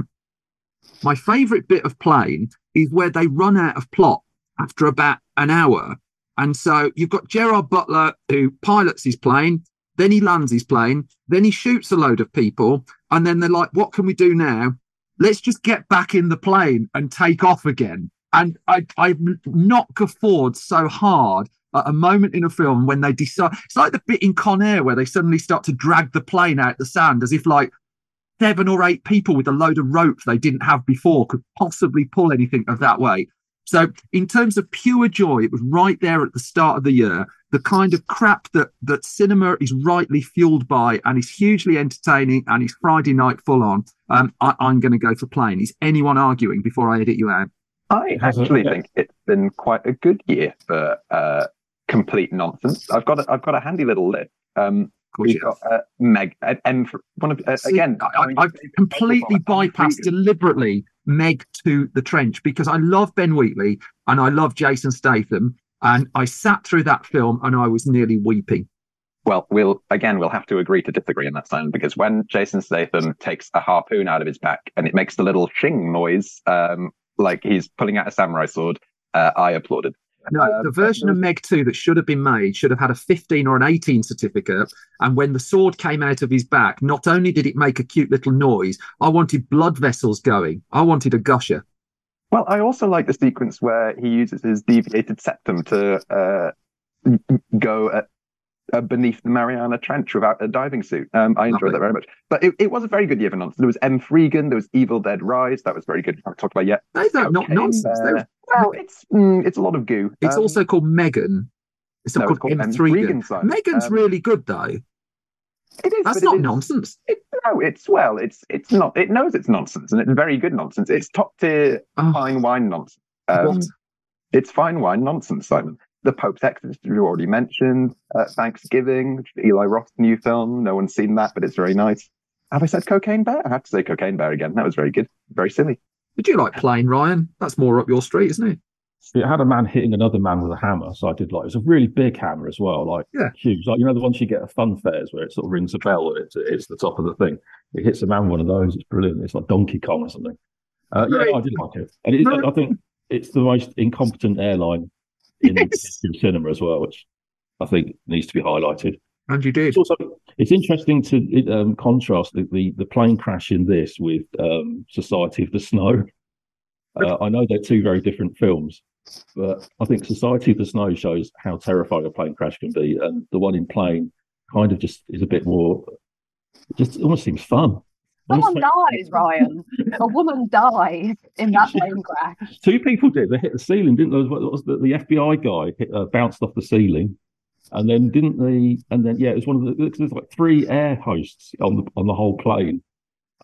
My favourite bit of Plane is where they run out of plot after about an hour. And so you've got Gerard Butler who pilots his plane, then he lands his plane, then he shoots a load of people, and then they're like, what can we do now? Let's just get back in the plane and take off again. And I, I've not guffawed so hard at a moment in a film when they decide. It's like the bit in Con Air where they suddenly start to drag the plane out the sand as if like seven or eight people with a load of rope they didn't have before could possibly pull anything of that weight. So in terms of pure joy, it was right there at the start of the year, the kind of crap that, that cinema is rightly fueled by and is hugely entertaining and is Friday night full on. Um, I, I'm going to go for Plane. Is anyone arguing before I edit you out? I actually think it's been quite a good year for uh, complete nonsense. I've got a, I've got a handy little list. Um, we've got uh, Meg and M. One of uh, See, again. I, I, I've completely bypassed deliberately Meg to the Trench because I love Ben Wheatley and I love Jason Statham, and I sat through that film and I was nearly weeping. Well, we'll again we'll have to agree to disagree in that sign, because when Jason Statham takes a harpoon out of his back and it makes the little shing noise, um, like he's pulling out a samurai sword, uh, I applauded. No, Um, the version of Meg two that should have been made should have had a fifteen or an eighteen certificate. And when the sword came out of his back, not only did it make a cute little noise, I wanted blood vessels going. I wanted a gusher. Well, I also like the sequence where he uses his deviated septum to uh, go at, uh, beneath the Mariana Trench without a diving suit. Um, I enjoyed Lovely. that very much. But it, it was a very good year for nonsense. There was M. Freegan, there was Evil Dead Rise. That was very good. I haven't talked about yet. Those are not Cocaine nonsense. Bear. They're- Well, it's mm, it's a lot of goo. It's Um, also called Megan. It's not no, it's called called M M. three. Freegan, Simon. Megan's Um, really good, though. It is. That's but not it is- nonsense. It, no, it's well, it's it's not. It knows it's nonsense, and it's very good nonsense. It's top tier Oh. fine wine nonsense. Um, What? It's fine wine nonsense, Simon. The Pope's Exodus, you already mentioned. Uh, Thanksgiving, which is Eli Roth's new film. No one's seen that, but it's very nice. Have I said Cocaine Bear? I have to say Cocaine Bear again. That was very good. Very silly. Did you like Plane, Ryan? That's more up your street, isn't it? It had a man hitting another man with a hammer, so I did like it was a really big hammer as well, like Yeah. huge. Like you know the ones you get at fun fairs where it sort of rings a bell and it hits the top of the thing. It hits a man with one of those. It's brilliant. It's like Donkey Kong or something. Uh, yeah, Right. no, I did like it, and it, I think it's the most incompetent airline in Yes. the history of cinema as well, which I think needs to be highlighted. And you did. It's also it's interesting to um, contrast the, the the plane crash in this with um, Society of the Snow. Uh, I know they're two very different films, but I think Society of the Snow shows how terrifying a plane crash can be, and the one in Plane kind of just is a bit more. It just almost seems fun. Someone Almost dies, Ryan. A woman dies in that plane crash. Two people did. They hit the ceiling, didn't they? What was the, the F B I guy hit, uh, bounced off the ceiling, and then didn't the and then yeah, it was one of the. There's like three air hosts on the on the whole plane,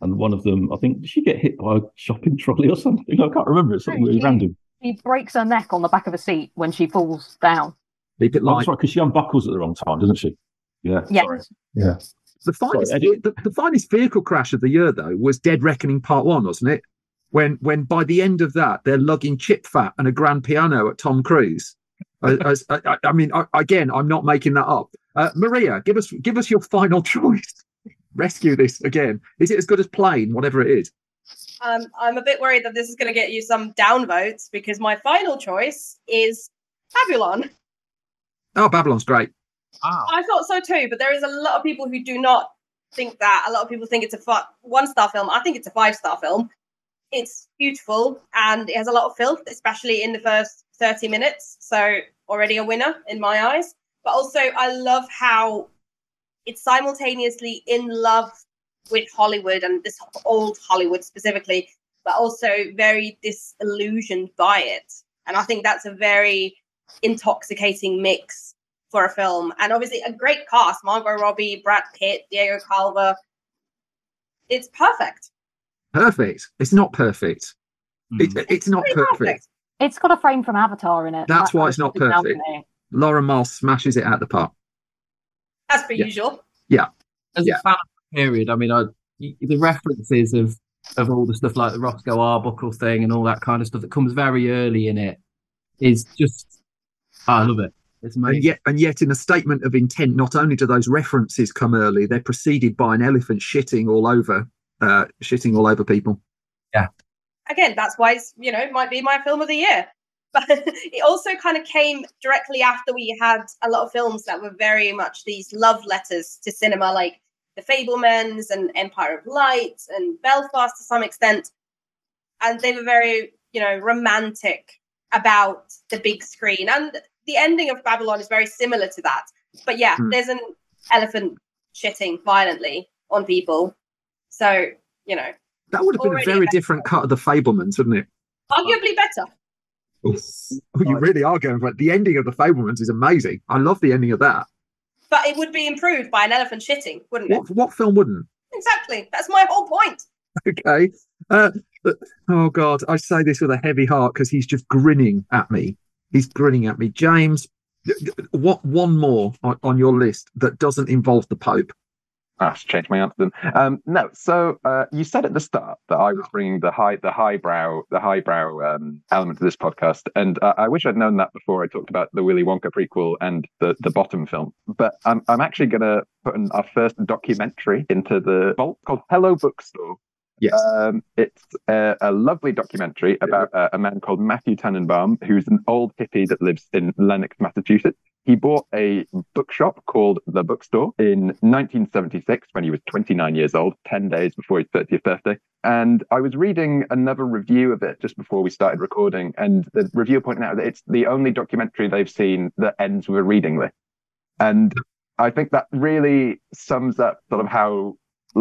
and one of them, I think, did she get hit by a shopping trolley or something? I can't remember. It's something really she, random. She breaks her neck on the back of a seat when she falls down. Oh, that's right, because she unbuckles at the wrong time, doesn't she? Yeah. Yes. Sorry. Yeah. The finest, Sorry, the, the finest vehicle crash of the year, though, was Dead Reckoning Part One, wasn't it? When, when by the end of that, they're lugging chip fat and a grand piano at Tom Cruise. As, I, I mean, I, again, I'm not making that up. Uh, Maria, give us give us your final choice. Rescue this again. Is it as good as Plane, whatever it is? Um, I'm a bit worried that this is going to get you some downvotes because my final choice is Babylon. Oh, Babylon's great. Wow. I thought so too, but there is a lot of people who do not think that. A lot of people think it's a fi- one-star film. I think it's a five-star film. It's beautiful and it has a lot of filth, especially in the first thirty minutes. So already a winner in my eyes. But also I love how it's simultaneously in love with Hollywood and this old Hollywood specifically, but also very disillusioned by it. And I think that's a very intoxicating mix for a film. And obviously a great cast, Margot Robbie, Brad Pitt, Diego Calva. It's perfect. Perfect. It's not perfect. Mm. It, it's not perfect. perfect. It's got a frame from Avatar in it. That's why it's not perfect. Lauren Miles smashes it out the park. As per yeah. usual. Yeah. As yeah. a fan of the period, I mean, I, the references of, of all the stuff like the Roscoe Arbuckle thing and all that kind of stuff that comes very early in it is just, I love it. It's amazing. And yet, and yet, in a statement of intent, not only do those references come early, they're preceded by an elephant shitting all over, uh, shitting all over people. Yeah. Again, that's why it's, you know, it might be my film of the year. But it also kind of came directly after we had a lot of films that were very much these love letters to cinema, like The Fabelmans and Empire of Light and Belfast to some extent. And they were very, you know, romantic about the big screen. And the ending of Babylon is very similar to that. But yeah, mm. there's an elephant shitting violently on people. So, you know. That would have been a very better. different cut of The Fabelmans, wouldn't it? Arguably better. Oh, you really are going for it. The ending of The Fabelmans is amazing. I love the ending of that. But it would be improved by an elephant shitting, wouldn't what, it? What film wouldn't? Exactly. That's my whole point. Okay. Uh, but, oh, God. I say this with a heavy heart because he's just grinning at me. He's grinning at me. James, what one more on, on your list that doesn't involve the Pope? I have to change my answer then. Um, no, so uh, you said at the start that I was bringing the high, the highbrow, the highbrow um, element to this podcast, and uh, I wish I'd known that before I talked about the Willy Wonka prequel and the the Bottom film. But I'm I'm actually going to put an, our first documentary into the vault called Hello Bookstore. Yes, um, it's a, a lovely documentary about uh, a man called Matthew Tannenbaum, who's an old hippie that lives in Lenox, Massachusetts. He bought a bookshop called The Bookstore in nineteen seventy-six when he was twenty-nine years old, ten days before his thirtieth birthday. And I was reading another review of it just before we started recording, and the reviewer pointed out that it's the only documentary they've seen that ends with a reading list. And I think that really sums up sort of how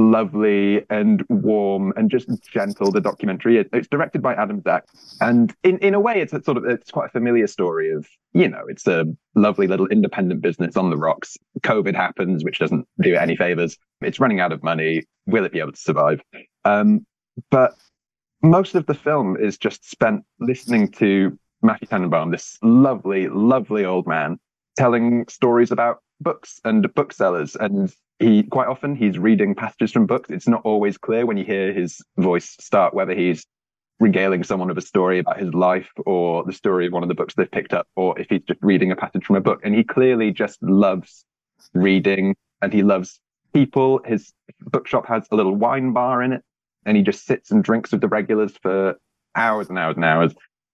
lovely and warm and just gentle the documentary is. It's directed by Adam Zach, and in in a way it's a sort of it's quite a familiar story of, you know, it's a lovely little independent business on the rocks. COVID happens, which doesn't do it any favors. It's running out of money. Will it be able to survive? Um, but most of the film is just spent listening to Matthew Tannenbaum, this lovely, lovely old man, telling stories about books and booksellers. And he quite often he's reading passages from books. It's not always clear when you hear his voice start whether he's regaling someone of a story about his life or the story of one of the books they've picked up, or if he's just reading a passage from a book. And he clearly just loves reading and he loves people. His bookshop has a little wine bar in it, and he just sits and drinks with the regulars for hours and hours and hours.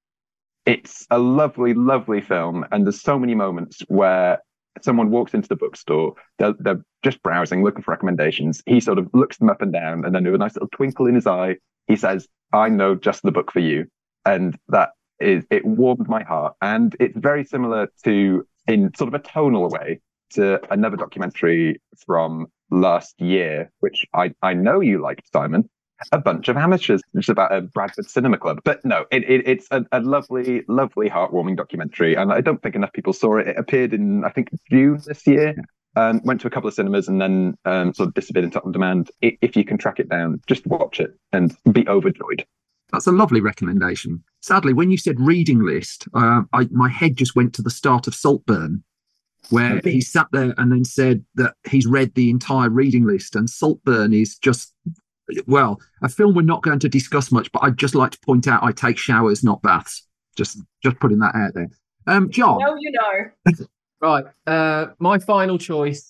It's a lovely, lovely film. And there's so many moments where someone walks into the bookstore, they're, they're just browsing, looking for recommendations. He sort of looks them up and down, and then with a nice little twinkle in his eye, he says, "I know just the book for you." And that is, it warmed my heart. And it's very similar to, in sort of a tonal way, to another documentary from last year, which I, I know you liked, Simon, A Bunch of Amateurs, which is about a Bradford Cinema Club. But no, it, it, it's a, a lovely, lovely, heartwarming documentary. And I don't think enough people saw it. It appeared in, I think, June this year. Um, went to a couple of cinemas and then um, sort of disappeared into on demand. I- If you can track it down, just watch it and be overjoyed. That's a lovely recommendation. Sadly, when you said reading list, uh, I, my head just went to the start of Saltburn, where he sat there and then said that he's read the entire reading list. And Saltburn is just, well, a film we're not going to discuss much, but I'd just like to point out I take showers, not baths. Just just putting that out there. Um, John? No, you know. Right. Uh, my final choice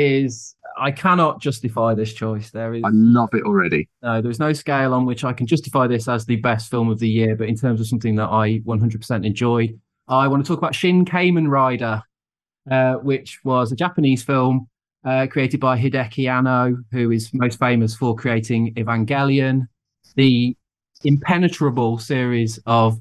is I cannot justify this choice. There is I love it already. No, there's no scale on which I can justify this as the best film of the year, but in terms of something that I one hundred percent enjoyed, I want to talk about Shin Kamen Rider, uh, which was a Japanese film uh, created by Hideki Anno, who is most famous for creating Evangelion, the impenetrable series of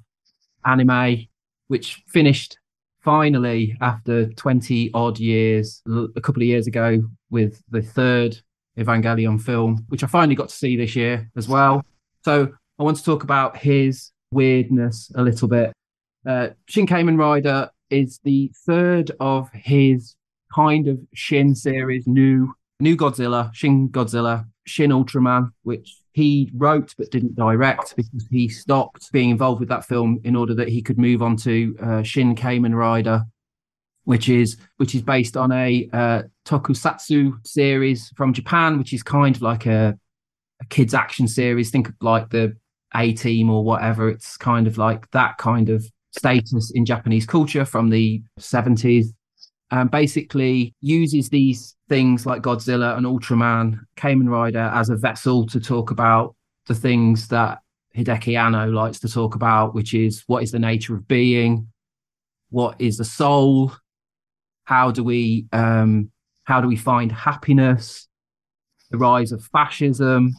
anime, which finished finally after twenty odd years, a couple of years ago, with the third Evangelion film, which I finally got to see this year as well. So I want to talk about his weirdness a little bit. Uh, Shin Kamen Rider is the third of his kind of Shin series, new, new Godzilla, Shin Godzilla, Shin Ultraman, which he wrote but didn't direct because he stopped being involved with that film in order that he could move on to uh, Shin Kamen Rider, which is which is based on a uh, tokusatsu series from Japan, which is kind of like a, a kids action series. Think of like the A-Team or whatever. It's kind of like that kind of status in Japanese culture from the seventies. And basically uses these things like Godzilla and Ultraman, Kamen Rider as a vessel to talk about the things that Hideki Anno likes to talk about, which is what is the nature of being, what is the soul, how do we um, how do we find happiness, the rise of fascism,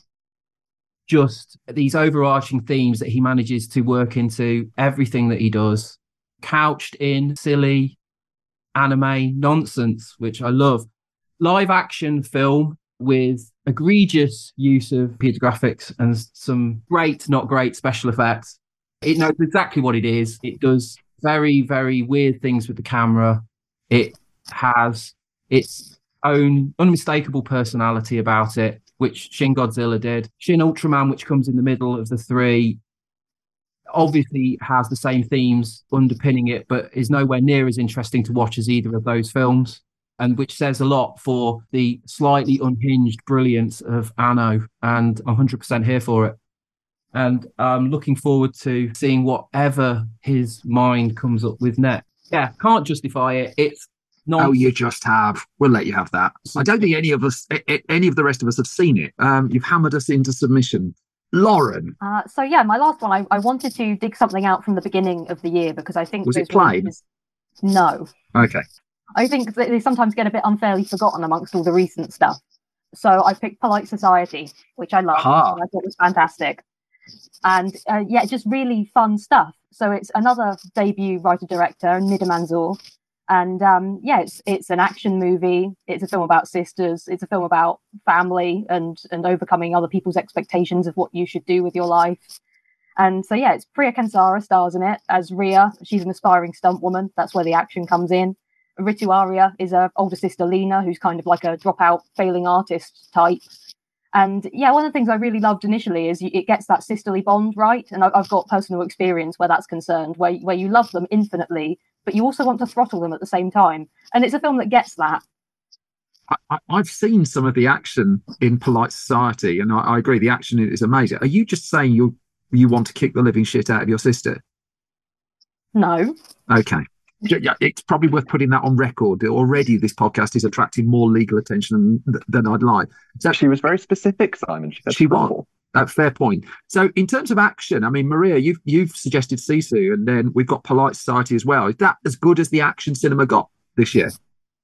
just these overarching themes that he manages to work into everything that he does, couched in silly anime nonsense, which I love. Live action film with egregious use of computer graphics and some great, not great special effects. It knows exactly what it is. It does very, very weird things with the camera. It has its own unmistakable personality about it, which Shin Godzilla did. Shin Ultraman, which comes in the middle of the three, obviously has the same themes underpinning it, but is nowhere near as interesting to watch as either of those films, and which says a lot for the slightly unhinged brilliance of Anno, and I'm one hundred percent here for it. And I'm looking forward to seeing whatever his mind comes up with next. Yeah, can't justify it. It's not. Oh, you just have. We'll let you have that. I don't think any of us, any of the rest of us have seen it. Um, you've hammered us into submission. Lauren. Uh, so yeah, my last one, I, I wanted to dig something out from the beginning of the year because I think was those it played? releases- No. Okay. I think that they sometimes get a bit unfairly forgotten amongst all the recent stuff. So I picked Polite Society, which I loved. Aha. And I thought was fantastic. And uh, yeah, just really fun stuff. So it's another debut writer-director, Nida Manzoor. And um, yeah, it's it's an action movie. It's a film about sisters. It's a film about family and and overcoming other people's expectations of what you should do with your life. And so yeah, it's Priya Kansara stars in it as Ria. She's an aspiring stunt woman. That's where the action comes in. Ritu Arya is her older sister Lena, who's kind of like a dropout failing artist type. And yeah, one of the things I really loved initially is it gets that sisterly bond right. And I've got personal experience where that's concerned, where where you love them infinitely, but you also want to throttle them at the same time. And it's a film that gets that. I, I've seen some of the action in Polite Society, and I, I agree, the action is amazing. Are you just saying you you want to kick the living shit out of your sister? No. Okay. Yeah, it's probably worth putting that on record. Already, this podcast is attracting more legal attention than, than I'd like. So she was very specific, Simon. She, she was. Uh, fair point. So, in terms of action, I mean, Maria, you've you've suggested Sisu, and then we've got Polite Society as well. Is that as good as the action cinema got this year?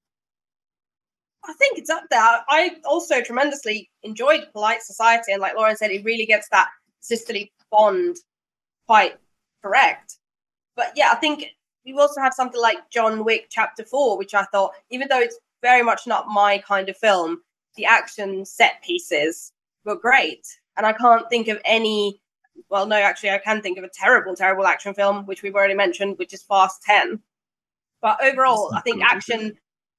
I think it's up there. I also tremendously enjoyed Polite Society, and like Lauren said, it really gets that sisterly bond quite correct. But yeah, I think we also have something like John Wick Chapter Four, which I thought, even though it's very much not my kind of film, the action set pieces were great. And I can't think of any, well, no, actually, I can think of a terrible, terrible action film, which we've already mentioned, which is Fast ten. But overall, I think action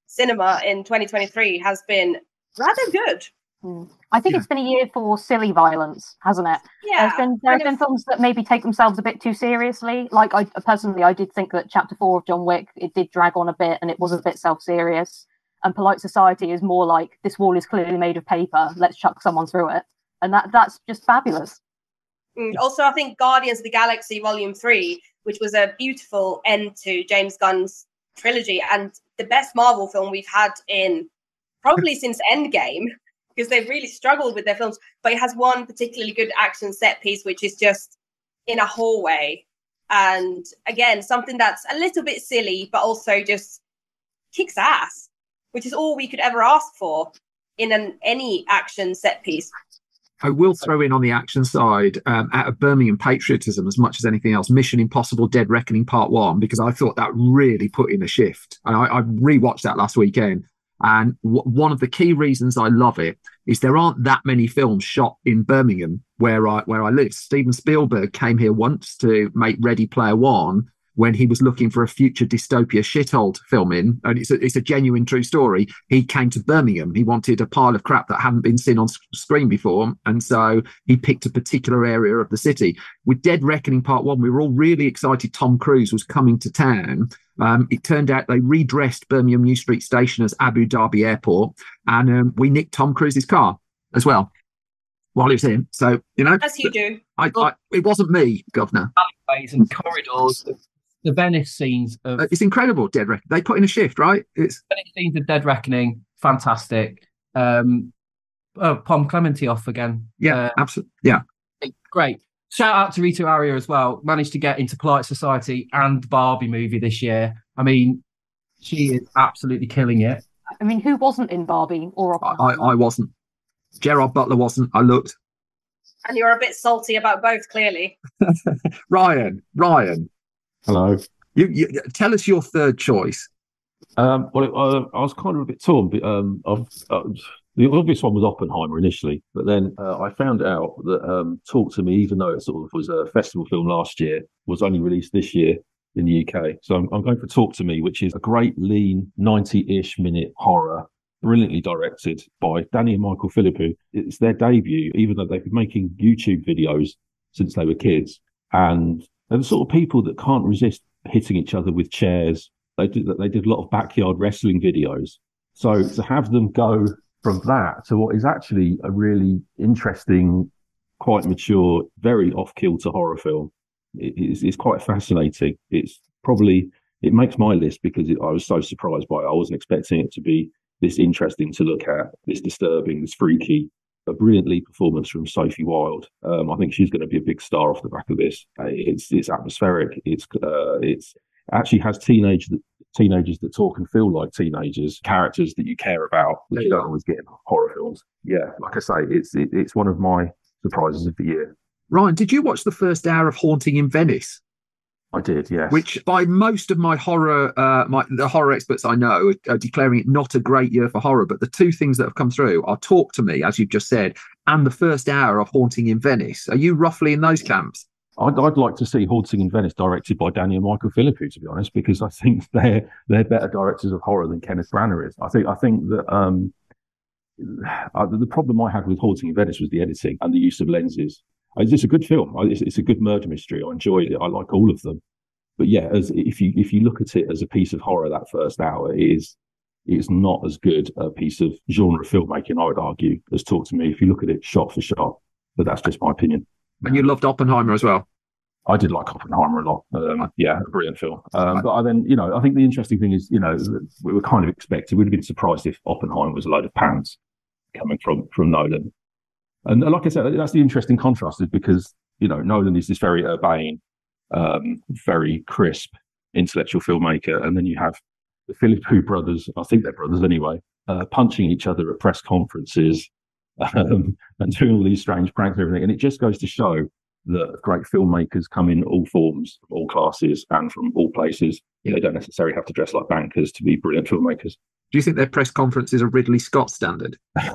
cinema in twenty twenty-three has been rather good. Mm. I think Yeah. it's been a year for silly violence, hasn't it? Yeah, There's been there have kind been films that maybe take themselves a bit too seriously. Like I personally, I did think that Chapter Four of John Wick, it did drag on a bit, and it was a bit self-serious. And Polite Society is more like, this wall is clearly made of paper. Let's chuck someone through it, and that that's just fabulous. Mm, Also, I think Guardians of the Galaxy Volume three, which was a beautiful end to James Gunn's trilogy and the best Marvel film we've had in probably since Endgame, because they've really struggled with their films. But it has one particularly good action set piece, which is just in a hallway. And again, something that's a little bit silly, but also just kicks ass, which is all we could ever ask for in an any action set piece. I will throw in on the action side, um, out of Birmingham patriotism as much as anything else, Mission Impossible Dead Reckoning Part One, because I thought that really put in a shift. And I, I rewatched that last weekend. And w- one of the key reasons I love it is there aren't that many films shot in Birmingham where I where I live. Steven Spielberg came here once to make Ready Player One when he was looking for a future dystopia shithole to film in. And it's a, it's a genuine true story. He came to Birmingham. He wanted a pile of crap that hadn't been seen on sc- screen before. And so he picked a particular area of the city. With Dead Reckoning Part One, we were all really excited Tom Cruise was coming to town. Um, it turned out they redressed Birmingham New Street Station as Abu Dhabi Airport. And um, we nicked Tom Cruise's car as well while he was in. So, you know. As you do. I, I, it wasn't me, Governor. Alleyways and corridors. The Venice scenes of Uh, it's incredible, Dead Reckoning. They put in a shift, right? It's Venice scenes of Dead Reckoning, fantastic. Um, oh, Pom Clementi off again. Yeah, Uh, absolutely. Yeah. Great. Shout out to Rita Aria as well. Managed to get into Polite Society and Barbie movie this year. I mean, she is absolutely killing it. I mean, who wasn't in Barbie or I, I, I wasn't. Gerard Butler wasn't. I looked. And you're a bit salty about both, clearly. Ryan, Ryan, Hello. you, you tell us your third choice. Um, well, it, uh, I was kind of a bit torn. But, um, I've, uh, the obvious one was Oppenheimer initially, but then uh, I found out that um, Talk to Me, even though it sort of was a festival film last year, was only released this year in the U K. So I'm, I'm going for Talk to Me, which is a great lean ninety-ish minute horror, brilliantly directed by Danny and Michael Philippou. It's their debut, even though they've been making YouTube videos since they were kids. And they're the sort of people that can't resist hitting each other with chairs. They did They did a lot of backyard wrestling videos. So to have them go from that to what is actually a really interesting, quite mature, very off-kilter horror film, it is it's quite fascinating. It's probably, it makes my list because it, I was so surprised by it. I wasn't expecting it to be this interesting to look at, this disturbing, this freaky. A brilliant lead performance from Sophie Wilde. Um, I think she's going to be a big star off the back of this. Uh, it's it's atmospheric. It's uh, it's actually has teenage teenagers that talk and feel like teenagers, characters that you care about, which you don't always get in horror films. Yeah, like I say, it's it, it's one of my surprises of the year. Ryan, did you watch the first hour of Haunting in Venice? I did, yes. Which, by most of my horror, uh, my the horror experts I know are, are declaring it not a great year for horror. But the two things that have come through are Talk to Me, as you've just said, and the first hour of Haunting in Venice. Are you roughly in those camps? I'd, I'd like to see Haunting in Venice directed by Danny and Michael Philippou, to be honest, because I think they're they're better directors of horror than Kenneth Branagh is. I think I think that um, uh, the problem I had with Haunting in Venice was the editing and the use of lenses. It's a good film. It's, it's a good murder mystery. I enjoyed it. I like all of them. But yeah, as if you if you look at it as a piece of horror, that first hour it is it's not as good a piece of genre filmmaking, I would argue, as Talk to Me. If you look at it shot for shot, but that's just my opinion. And you loved Oppenheimer as well. I did like Oppenheimer a lot. Um, yeah, a brilliant film. Um, but I then, you know, I think the interesting thing is, you know, we were kind of expected. We'd have been surprised if Oppenheimer was a load of pants coming from from Nolan. And like I said, that's the interesting contrast, is because, you know, Nolan is this very urbane, um, very crisp intellectual filmmaker, and then you have the Philippou brothers, I think they're brothers anyway, uh, punching each other at press conferences um, and doing all these strange pranks and everything. And it just goes to show that great filmmakers come in all forms, all classes, and from all places. Yeah. They don't necessarily have to dress like bankers to be brilliant filmmakers. Do you think their press conferences are Ridley Scott standard?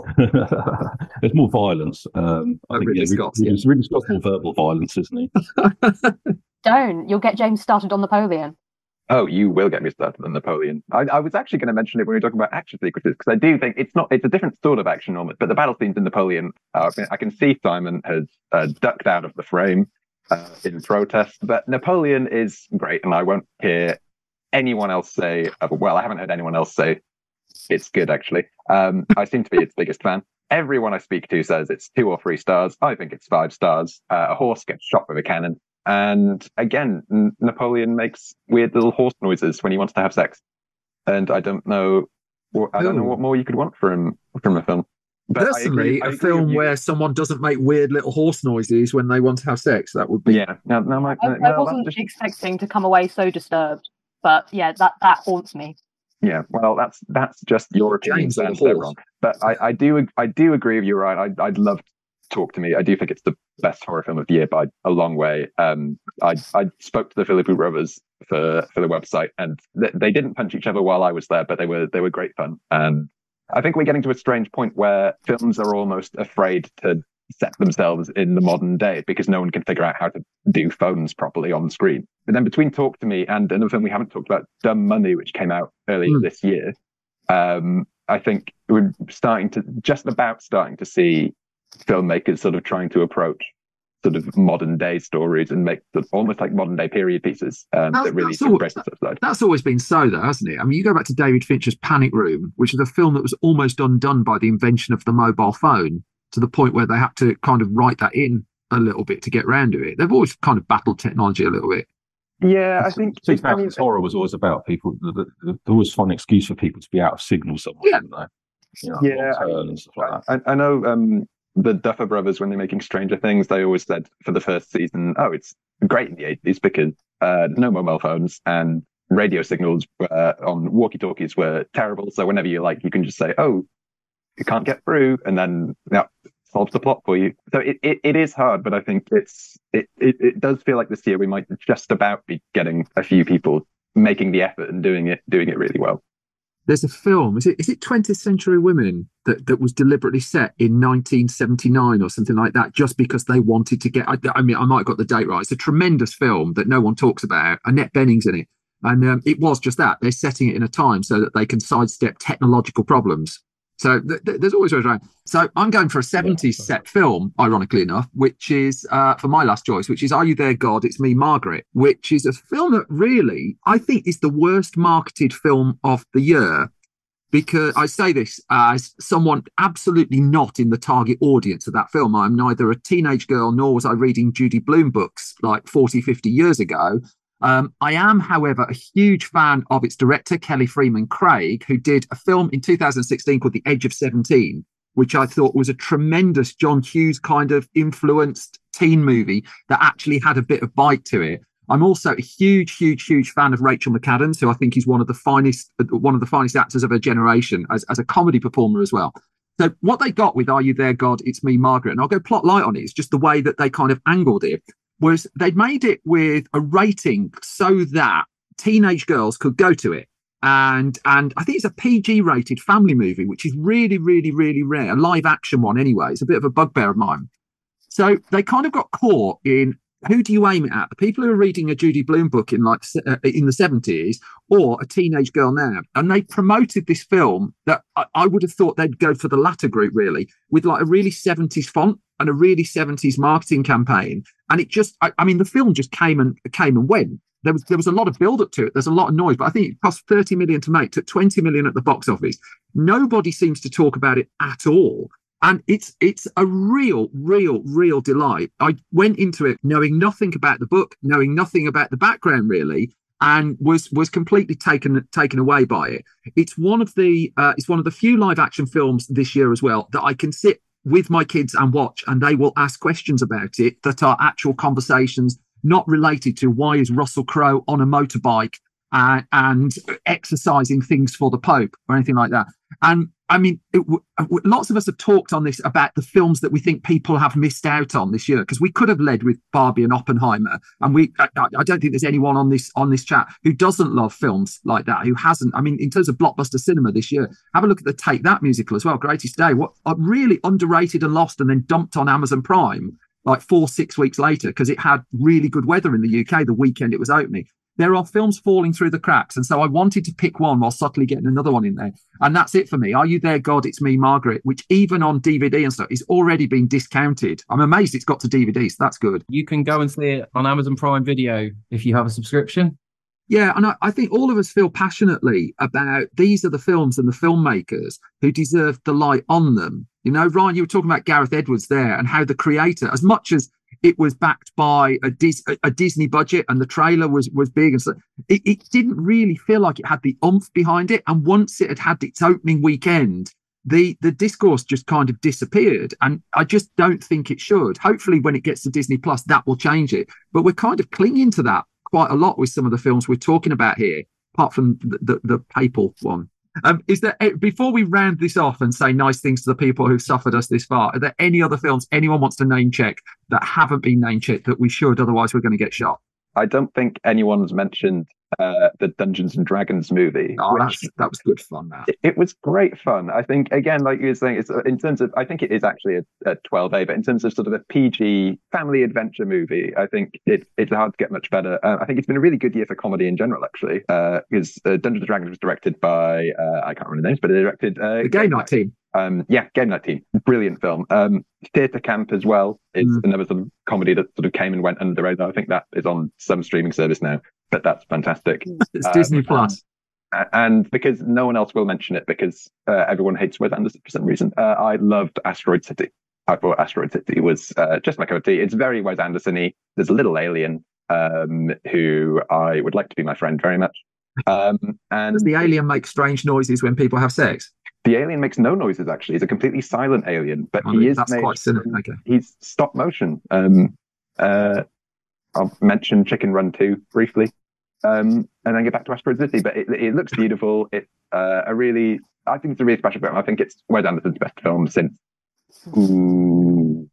There's more violence. Um, I oh, think Ridley yeah, Scott's, Ridley, yeah. Ridley Scott's more verbal violence, isn't he? Don't. You'll get James started on Napoleon. Oh, you will get me started on Napoleon. I, I was actually going to mention it when we were talking about action sequences, because I do think it's not, it's a different sort of action almost, but the battle scenes in Napoleon, uh, I can see Simon has uh, ducked out of the frame uh, in protest, but Napoleon is great, and I won't hear anyone else say, uh, well, I haven't heard anyone else say it's good, actually. Um, I seem to be its biggest fan. Everyone I speak to says it's two or three stars. I think it's five stars. Uh, a horse gets shot with a cannon. And again, N- Napoleon makes weird little horse noises when he wants to have sex. And I don't know, what, I don't know what more you could want from from a film. But Personally, I agree, I a film where you. someone doesn't make weird little horse noises when they want to have sex, that would be. Yeah, no, no, my, I, no, I well, wasn't just... expecting to come away so disturbed, but yeah, that that haunts me. Yeah, well, that's that's just your opinion, and they're wrong. But I, I do I do agree with you, right? I, I'd love to talk to me. I do think it's the best horror film of the year by a long way. Um, I I spoke to the Philippou Brothers for for the website, and th- they didn't punch each other while I was there, but they were they were great fun. And I think we're getting to a strange point where films are almost afraid to set themselves in the modern day because no one can figure out how to do phones properly on screen. But then between Talk to Me and another film we haven't talked about, Dumb Money, which came out earlier mm. this year, um, I think we're starting to just about starting to see filmmakers sort of trying to approach sort of modern day stories and make sort of almost like modern day period pieces um, that really embrace the side. That's always been so, though, hasn't it? I mean, you go back to David Fincher's Panic Room, which is a film that was almost undone by the invention of the mobile phone, to the point where they had to kind of write that in a little bit to get round to it. They've always kind of battled technology a little bit. Yeah, I think two thousands horror was always about people. There was fun excuse for people to be out of signal somewhere, yeah. didn't they? You know, yeah, I, and stuff like that. I, I know um, the Duffer Brothers, when they're making Stranger Things, they always said for the first season, "Oh, it's great in the eighties because uh, no mobile phones and radio signals uh, on walkie-talkies were terrible. So whenever you like, you can just say, "Oh, you can't get through," and then yeah, solves the plot for you. So it, it, it is hard, but I think it's it, it it does feel like this year we might just about be getting a few people making the effort and doing it doing it really well. There's a film, is it is it twentieth Century Women that, that was deliberately set in nineteen seventy-nine or something like that, just because they wanted to get, I, I mean, I might have got the date right. It's a tremendous film that no one talks about. Annette Bening's in it. And um, it was just that. They're setting it in a time so that they can sidestep technological problems. So th- th- there's always ways around. So I'm going for a seventies set film, ironically enough, which is uh, for my last choice, which is Are You There, God? It's Me, Margaret, which is a film that really, I think, is the worst marketed film of the year. Because I say this as someone absolutely not in the target audience of that film. I'm neither a teenage girl nor was I reading Judy Blume books like forty, fifty years ago. Um, I am, however, a huge fan of its director, Kelly Freeman Craig, who did a film in two thousand sixteen called The Edge of seventeen, which I thought was a tremendous John Hughes kind of influenced teen movie that actually had a bit of bite to it. I'm also a huge, huge, huge fan of Rachel McAdams, who I think is one of the finest, one of the finest actors of her generation as, as a comedy performer as well. So what they got with Are You There, God? It's Me, Margaret, and I'll go plot light on it. It's just the way that they kind of angled it. Was they'd made it with a rating so that teenage girls could go to it. And and I think it's a P G rated family movie, which is really, really, really rare. A live action one anyway. It's a bit of a bugbear of mine. So they kind of got caught in, who do you aim it at? The people who are reading a Judy Blume book in like uh, in the seventies or a teenage girl now? And they promoted this film that I, I would have thought they'd go for the latter group, really, with like a really seventies font and a really seventies marketing campaign. And it just, I, I mean, the film just came and came and went. There was there was a lot of build up to it. There's a lot of noise, but I think it cost thirty million to make, took twenty million at the box office. Nobody seems to talk about it at all. And it's it's a real, real, real delight. I went into it knowing nothing about the book, knowing nothing about the background, really, and was was completely taken taken away by it. It's one of the uh, it's one of the few live action films this year as well that I can sit with my kids and watch, and they will ask questions about it that are actual conversations, not related to why is Russell Crowe on a motorbike uh, and exercising things for the Pope or anything like that. And I mean, it, lots of us have talked on this about the films that we think people have missed out on this year, because we could have led with Barbie and Oppenheimer, and we I, I don't think there's anyone on this on this chat who doesn't love films like that, who hasn't. I mean, in terms of blockbuster cinema this year, have a look at the Take That musical as well, Greatest Day. What really underrated and lost, and then dumped on Amazon Prime like four six weeks later because it had really good weather in the U K the weekend it was opening. there are films falling through the cracks. And so I wanted to pick one while subtly getting another one in there. And that's it for me. Are You There, God? It's Me, Margaret, which even on D V D and stuff is already been discounted. I'm amazed it's got to D V D, so that's good. You can go and see it on Amazon Prime Video if you have a subscription. Yeah, and I, I think all of us feel passionately about these are the films and the filmmakers who deserve the light on them. You know, Ryan, you were talking about Gareth Edwards there and how the creator, as much as it was backed by a, Dis- a Disney budget and the trailer was was big, and so it, it didn't really feel like it had the oomph behind it. And once it had had its opening weekend, the the discourse just kind of disappeared. And I just don't think it should. Hopefully, when it gets to Disney Plus, that will change it. But we're kind of clinging to that quite a lot with some of the films we're talking about here, apart from the, the, the papal one. Um, is there, before we round this off and say nice things to the people who've suffered us this far, are there any other films anyone wants to name check that haven't been name checked that we should, otherwise we're going to get shot? I don't think anyone's mentioned uh, the Dungeons and Dragons movie. Oh, which, that's, that was good fun, that. It, it was great fun. I think, again, like you were saying, it's in terms of, I think it is actually a, a twelve A, but in terms of sort of a P G family adventure movie, I think it, it's hard to get much better. Uh, I think it's been a really good year for comedy in general, actually, uh, because uh, Dungeons and Dragons was directed by, uh, I can't remember the names, but they directed... Uh, the Game Night team. Um, yeah, Game Night team. Brilliant film. Um, Theatre Camp as well is mm. another sort of comedy that sort of came and went under the radar. I think that is on some streaming service now, but that's fantastic. It's um, Disney Plus. And, and because no one else will mention it because uh, everyone hates Wes Anderson for some reason, uh, I loved Asteroid City. I thought Asteroid City was uh, just my cup of tea. It's very Wes Anderson-y. There's a little alien um, who I would like to be my friend very much. Um, and Does the alien make strange noises when people have sex? The alien makes no noises, actually. He's a completely silent alien, but I mean, he is that's made, quite cynical. Okay. He's stop motion. Um, uh, I'll mention Chicken Run two briefly, um, and then get back to Asteroid City. But it, it looks beautiful. It's uh, a really, I think it's a really special film. I think it's Wes Anderson's best film since. Ooh,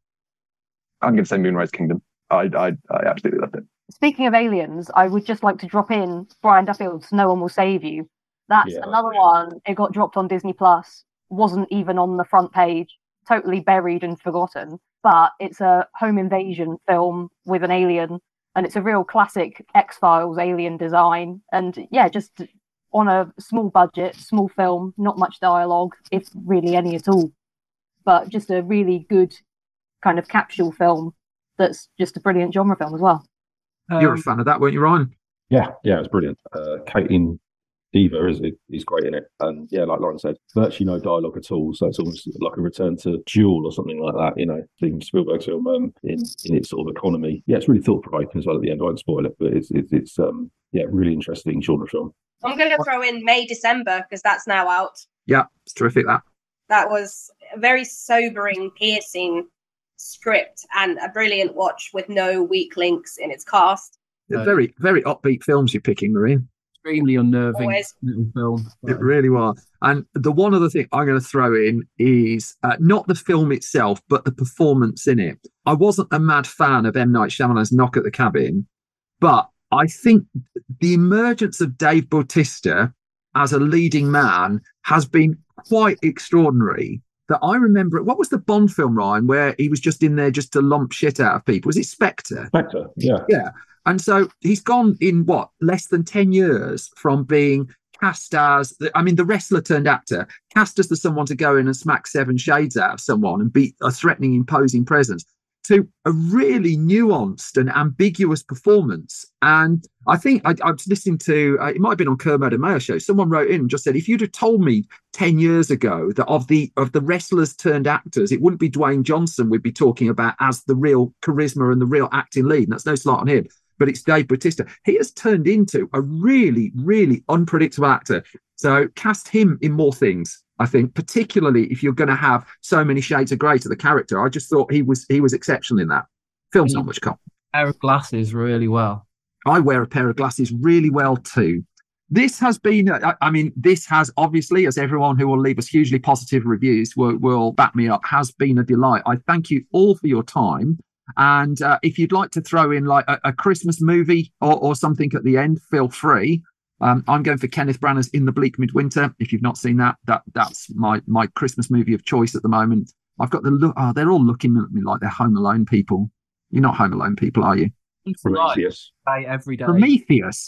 I'm going to say Moonrise Kingdom. I, I, I absolutely loved it. Speaking of aliens, I would just like to drop in Brian Duffield's "No One Will Save You." That's Yeah. another one. It got dropped on Disney Plus, wasn't even on the front page, totally buried and forgotten. But it's a home invasion film with an alien, and it's a real classic X-Files alien design. And yeah, just on a small budget, small film, not much dialogue, if really any at all. But just a really good kind of capsule film that's just a brilliant genre film as well. You're a Um, fan of that, weren't you, Ryan? Yeah, yeah, it was brilliant. Uh, Caitlin Dever is is great in it, and yeah, like Lauren said, virtually no dialogue at all. So it's almost like a return to Duel or something like that. You know, Steven Spielberg's film um, in in its sort of economy. Yeah, it's really thought provoking as well at the end. I won't spoil it, but it's it's, it's um yeah, really interesting genre film. I'm going to throw in May, December, because that's now out. Yeah, it's terrific, that. That was a very sobering, piercing script and a brilliant watch with no weak links in its cast. They're very, very upbeat films you're picking, Marie. Extremely unnerving Always. little film. It really was. And the one other thing I'm going to throw in is uh, not the film itself, but the performance in it. I wasn't a mad fan of M. Night Shyamalan's Knock at the Cabin, but I think the emergence of Dave Bautista as a leading man has been quite extraordinary. That I remember, what was the Bond film, Ryan, where he was just in there just to lump shit out of people? Was it Spectre? Spectre, yeah. Yeah. And so he's gone in, what, less than ten years from being cast as, I mean, the wrestler turned actor, cast as the someone to go in and smack seven shades out of someone and be a threatening, imposing presence, to a really nuanced and ambiguous performance. And I think I, I was listening to, uh, it might have been on Kermode and Mayo show, someone wrote in and just said, if you'd have told me ten years ago that of the of the wrestlers turned actors, it wouldn't be Dwayne Johnson we'd be talking about as the real charisma and the real acting lead. And that's no slight on him, but it's Dave Bautista. He has turned into a really, really unpredictable actor. So cast him in more things, I think, particularly if you're going to have so many shades of grey to the character. I just thought he was he was exceptional in that. Film's not much come. Pair of glasses really well. I wear a pair of glasses really well too. This has been, I, I mean, this has obviously, as everyone who will leave us hugely positive reviews will, will back me up, has been a delight. I thank you all for your time. And uh, if you'd like to throw in like a, a Christmas movie or, or something at the end, feel free. Um, I'm going for Kenneth Branagh's In the Bleak Midwinter. If you've not seen that, that that's my my Christmas movie of choice at the moment. I've got the look. Oh, they're all looking at me like they're Home Alone people. You're not Home Alone people, are you? Prometheus. Day every day. Prometheus.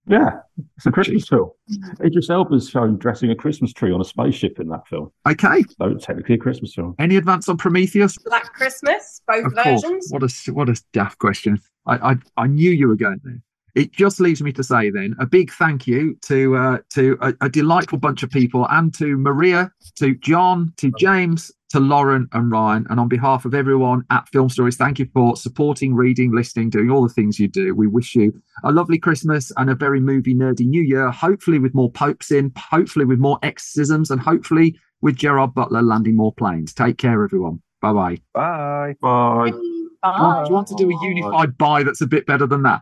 Yeah, it's a Christmas film. Idris Elba's shown dressing a Christmas tree on a spaceship in that film. Okay. So technically a Christmas film. Any advance on Prometheus? Black Christmas, both Of course. versions. What a what a daft question. I, I I knew you were going there. It just leaves me to say then a big thank you to uh, to a, a delightful bunch of people, and to Maria, to John, to James, to Lauren and Ryan. And on behalf of everyone at Film Stories, thank you for supporting, reading, listening, doing all the things you do. We wish you a lovely Christmas and a very movie nerdy new year, hopefully with more popes in, hopefully with more exorcisms, and hopefully with Gerard Butler landing more planes. Take care, everyone. Bye-bye. Bye. Bye. Bye. Do you want to do a unified bye that's a bit better than that?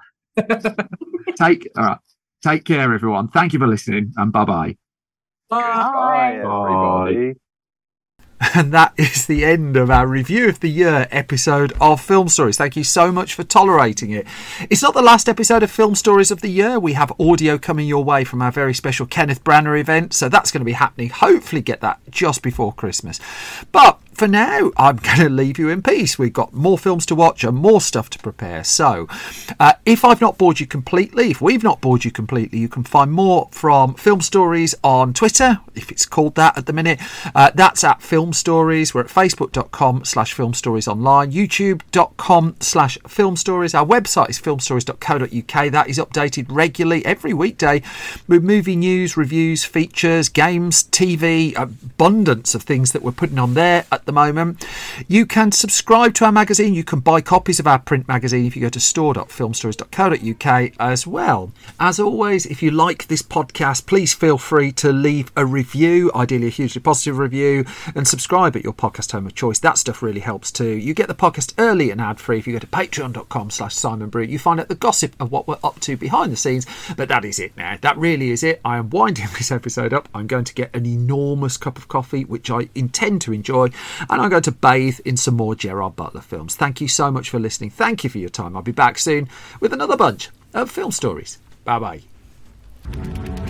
Take all right. Take care, everyone. Thank you for listening, and bye-bye. Bye, everybody. And that is the end of our Review of the Year episode of Film Stories. Thank you so much for tolerating it. It's not the last episode of Film Stories of the Year. We have audio coming your way from our very special Kenneth Branagh event, so that's going to be happening. Hopefully get that just before Christmas. But for now, I'm going to leave you in peace. We've got more films to watch and more stuff to prepare. So uh, if I've not bored you completely, if we've not bored you completely, you can find more from Film Stories on Twitter, if it's called that at the minute. Uh, that's at Film Stories. We're at facebook.com slash film stories online, youtube.com slash film stories. Our website is film stories dot co dot uk. That is updated regularly every weekday with movie news, reviews, features, games, T V, abundance of things that we're putting on there at the moment. You can subscribe to our magazine. You can buy copies of our print magazine if you go to store dot film stories dot co dot uk as well. As always, if you like this podcast, please feel free to leave a review, ideally a hugely positive review, and subscribe at your podcast home of choice. That stuff really helps too. You get the podcast early and ad-free if you go to patreon.com slash Simon Brew. You find out the gossip of what we're up to behind the scenes. But that is it now. That really is it. I am winding this episode up. I'm going to get an enormous cup of coffee, which I intend to enjoy, and I'm going to bathe in some more Gerard Butler films. Thank you so much for listening. Thank you for your time. I'll be back soon with another bunch of Film Stories. Bye-bye.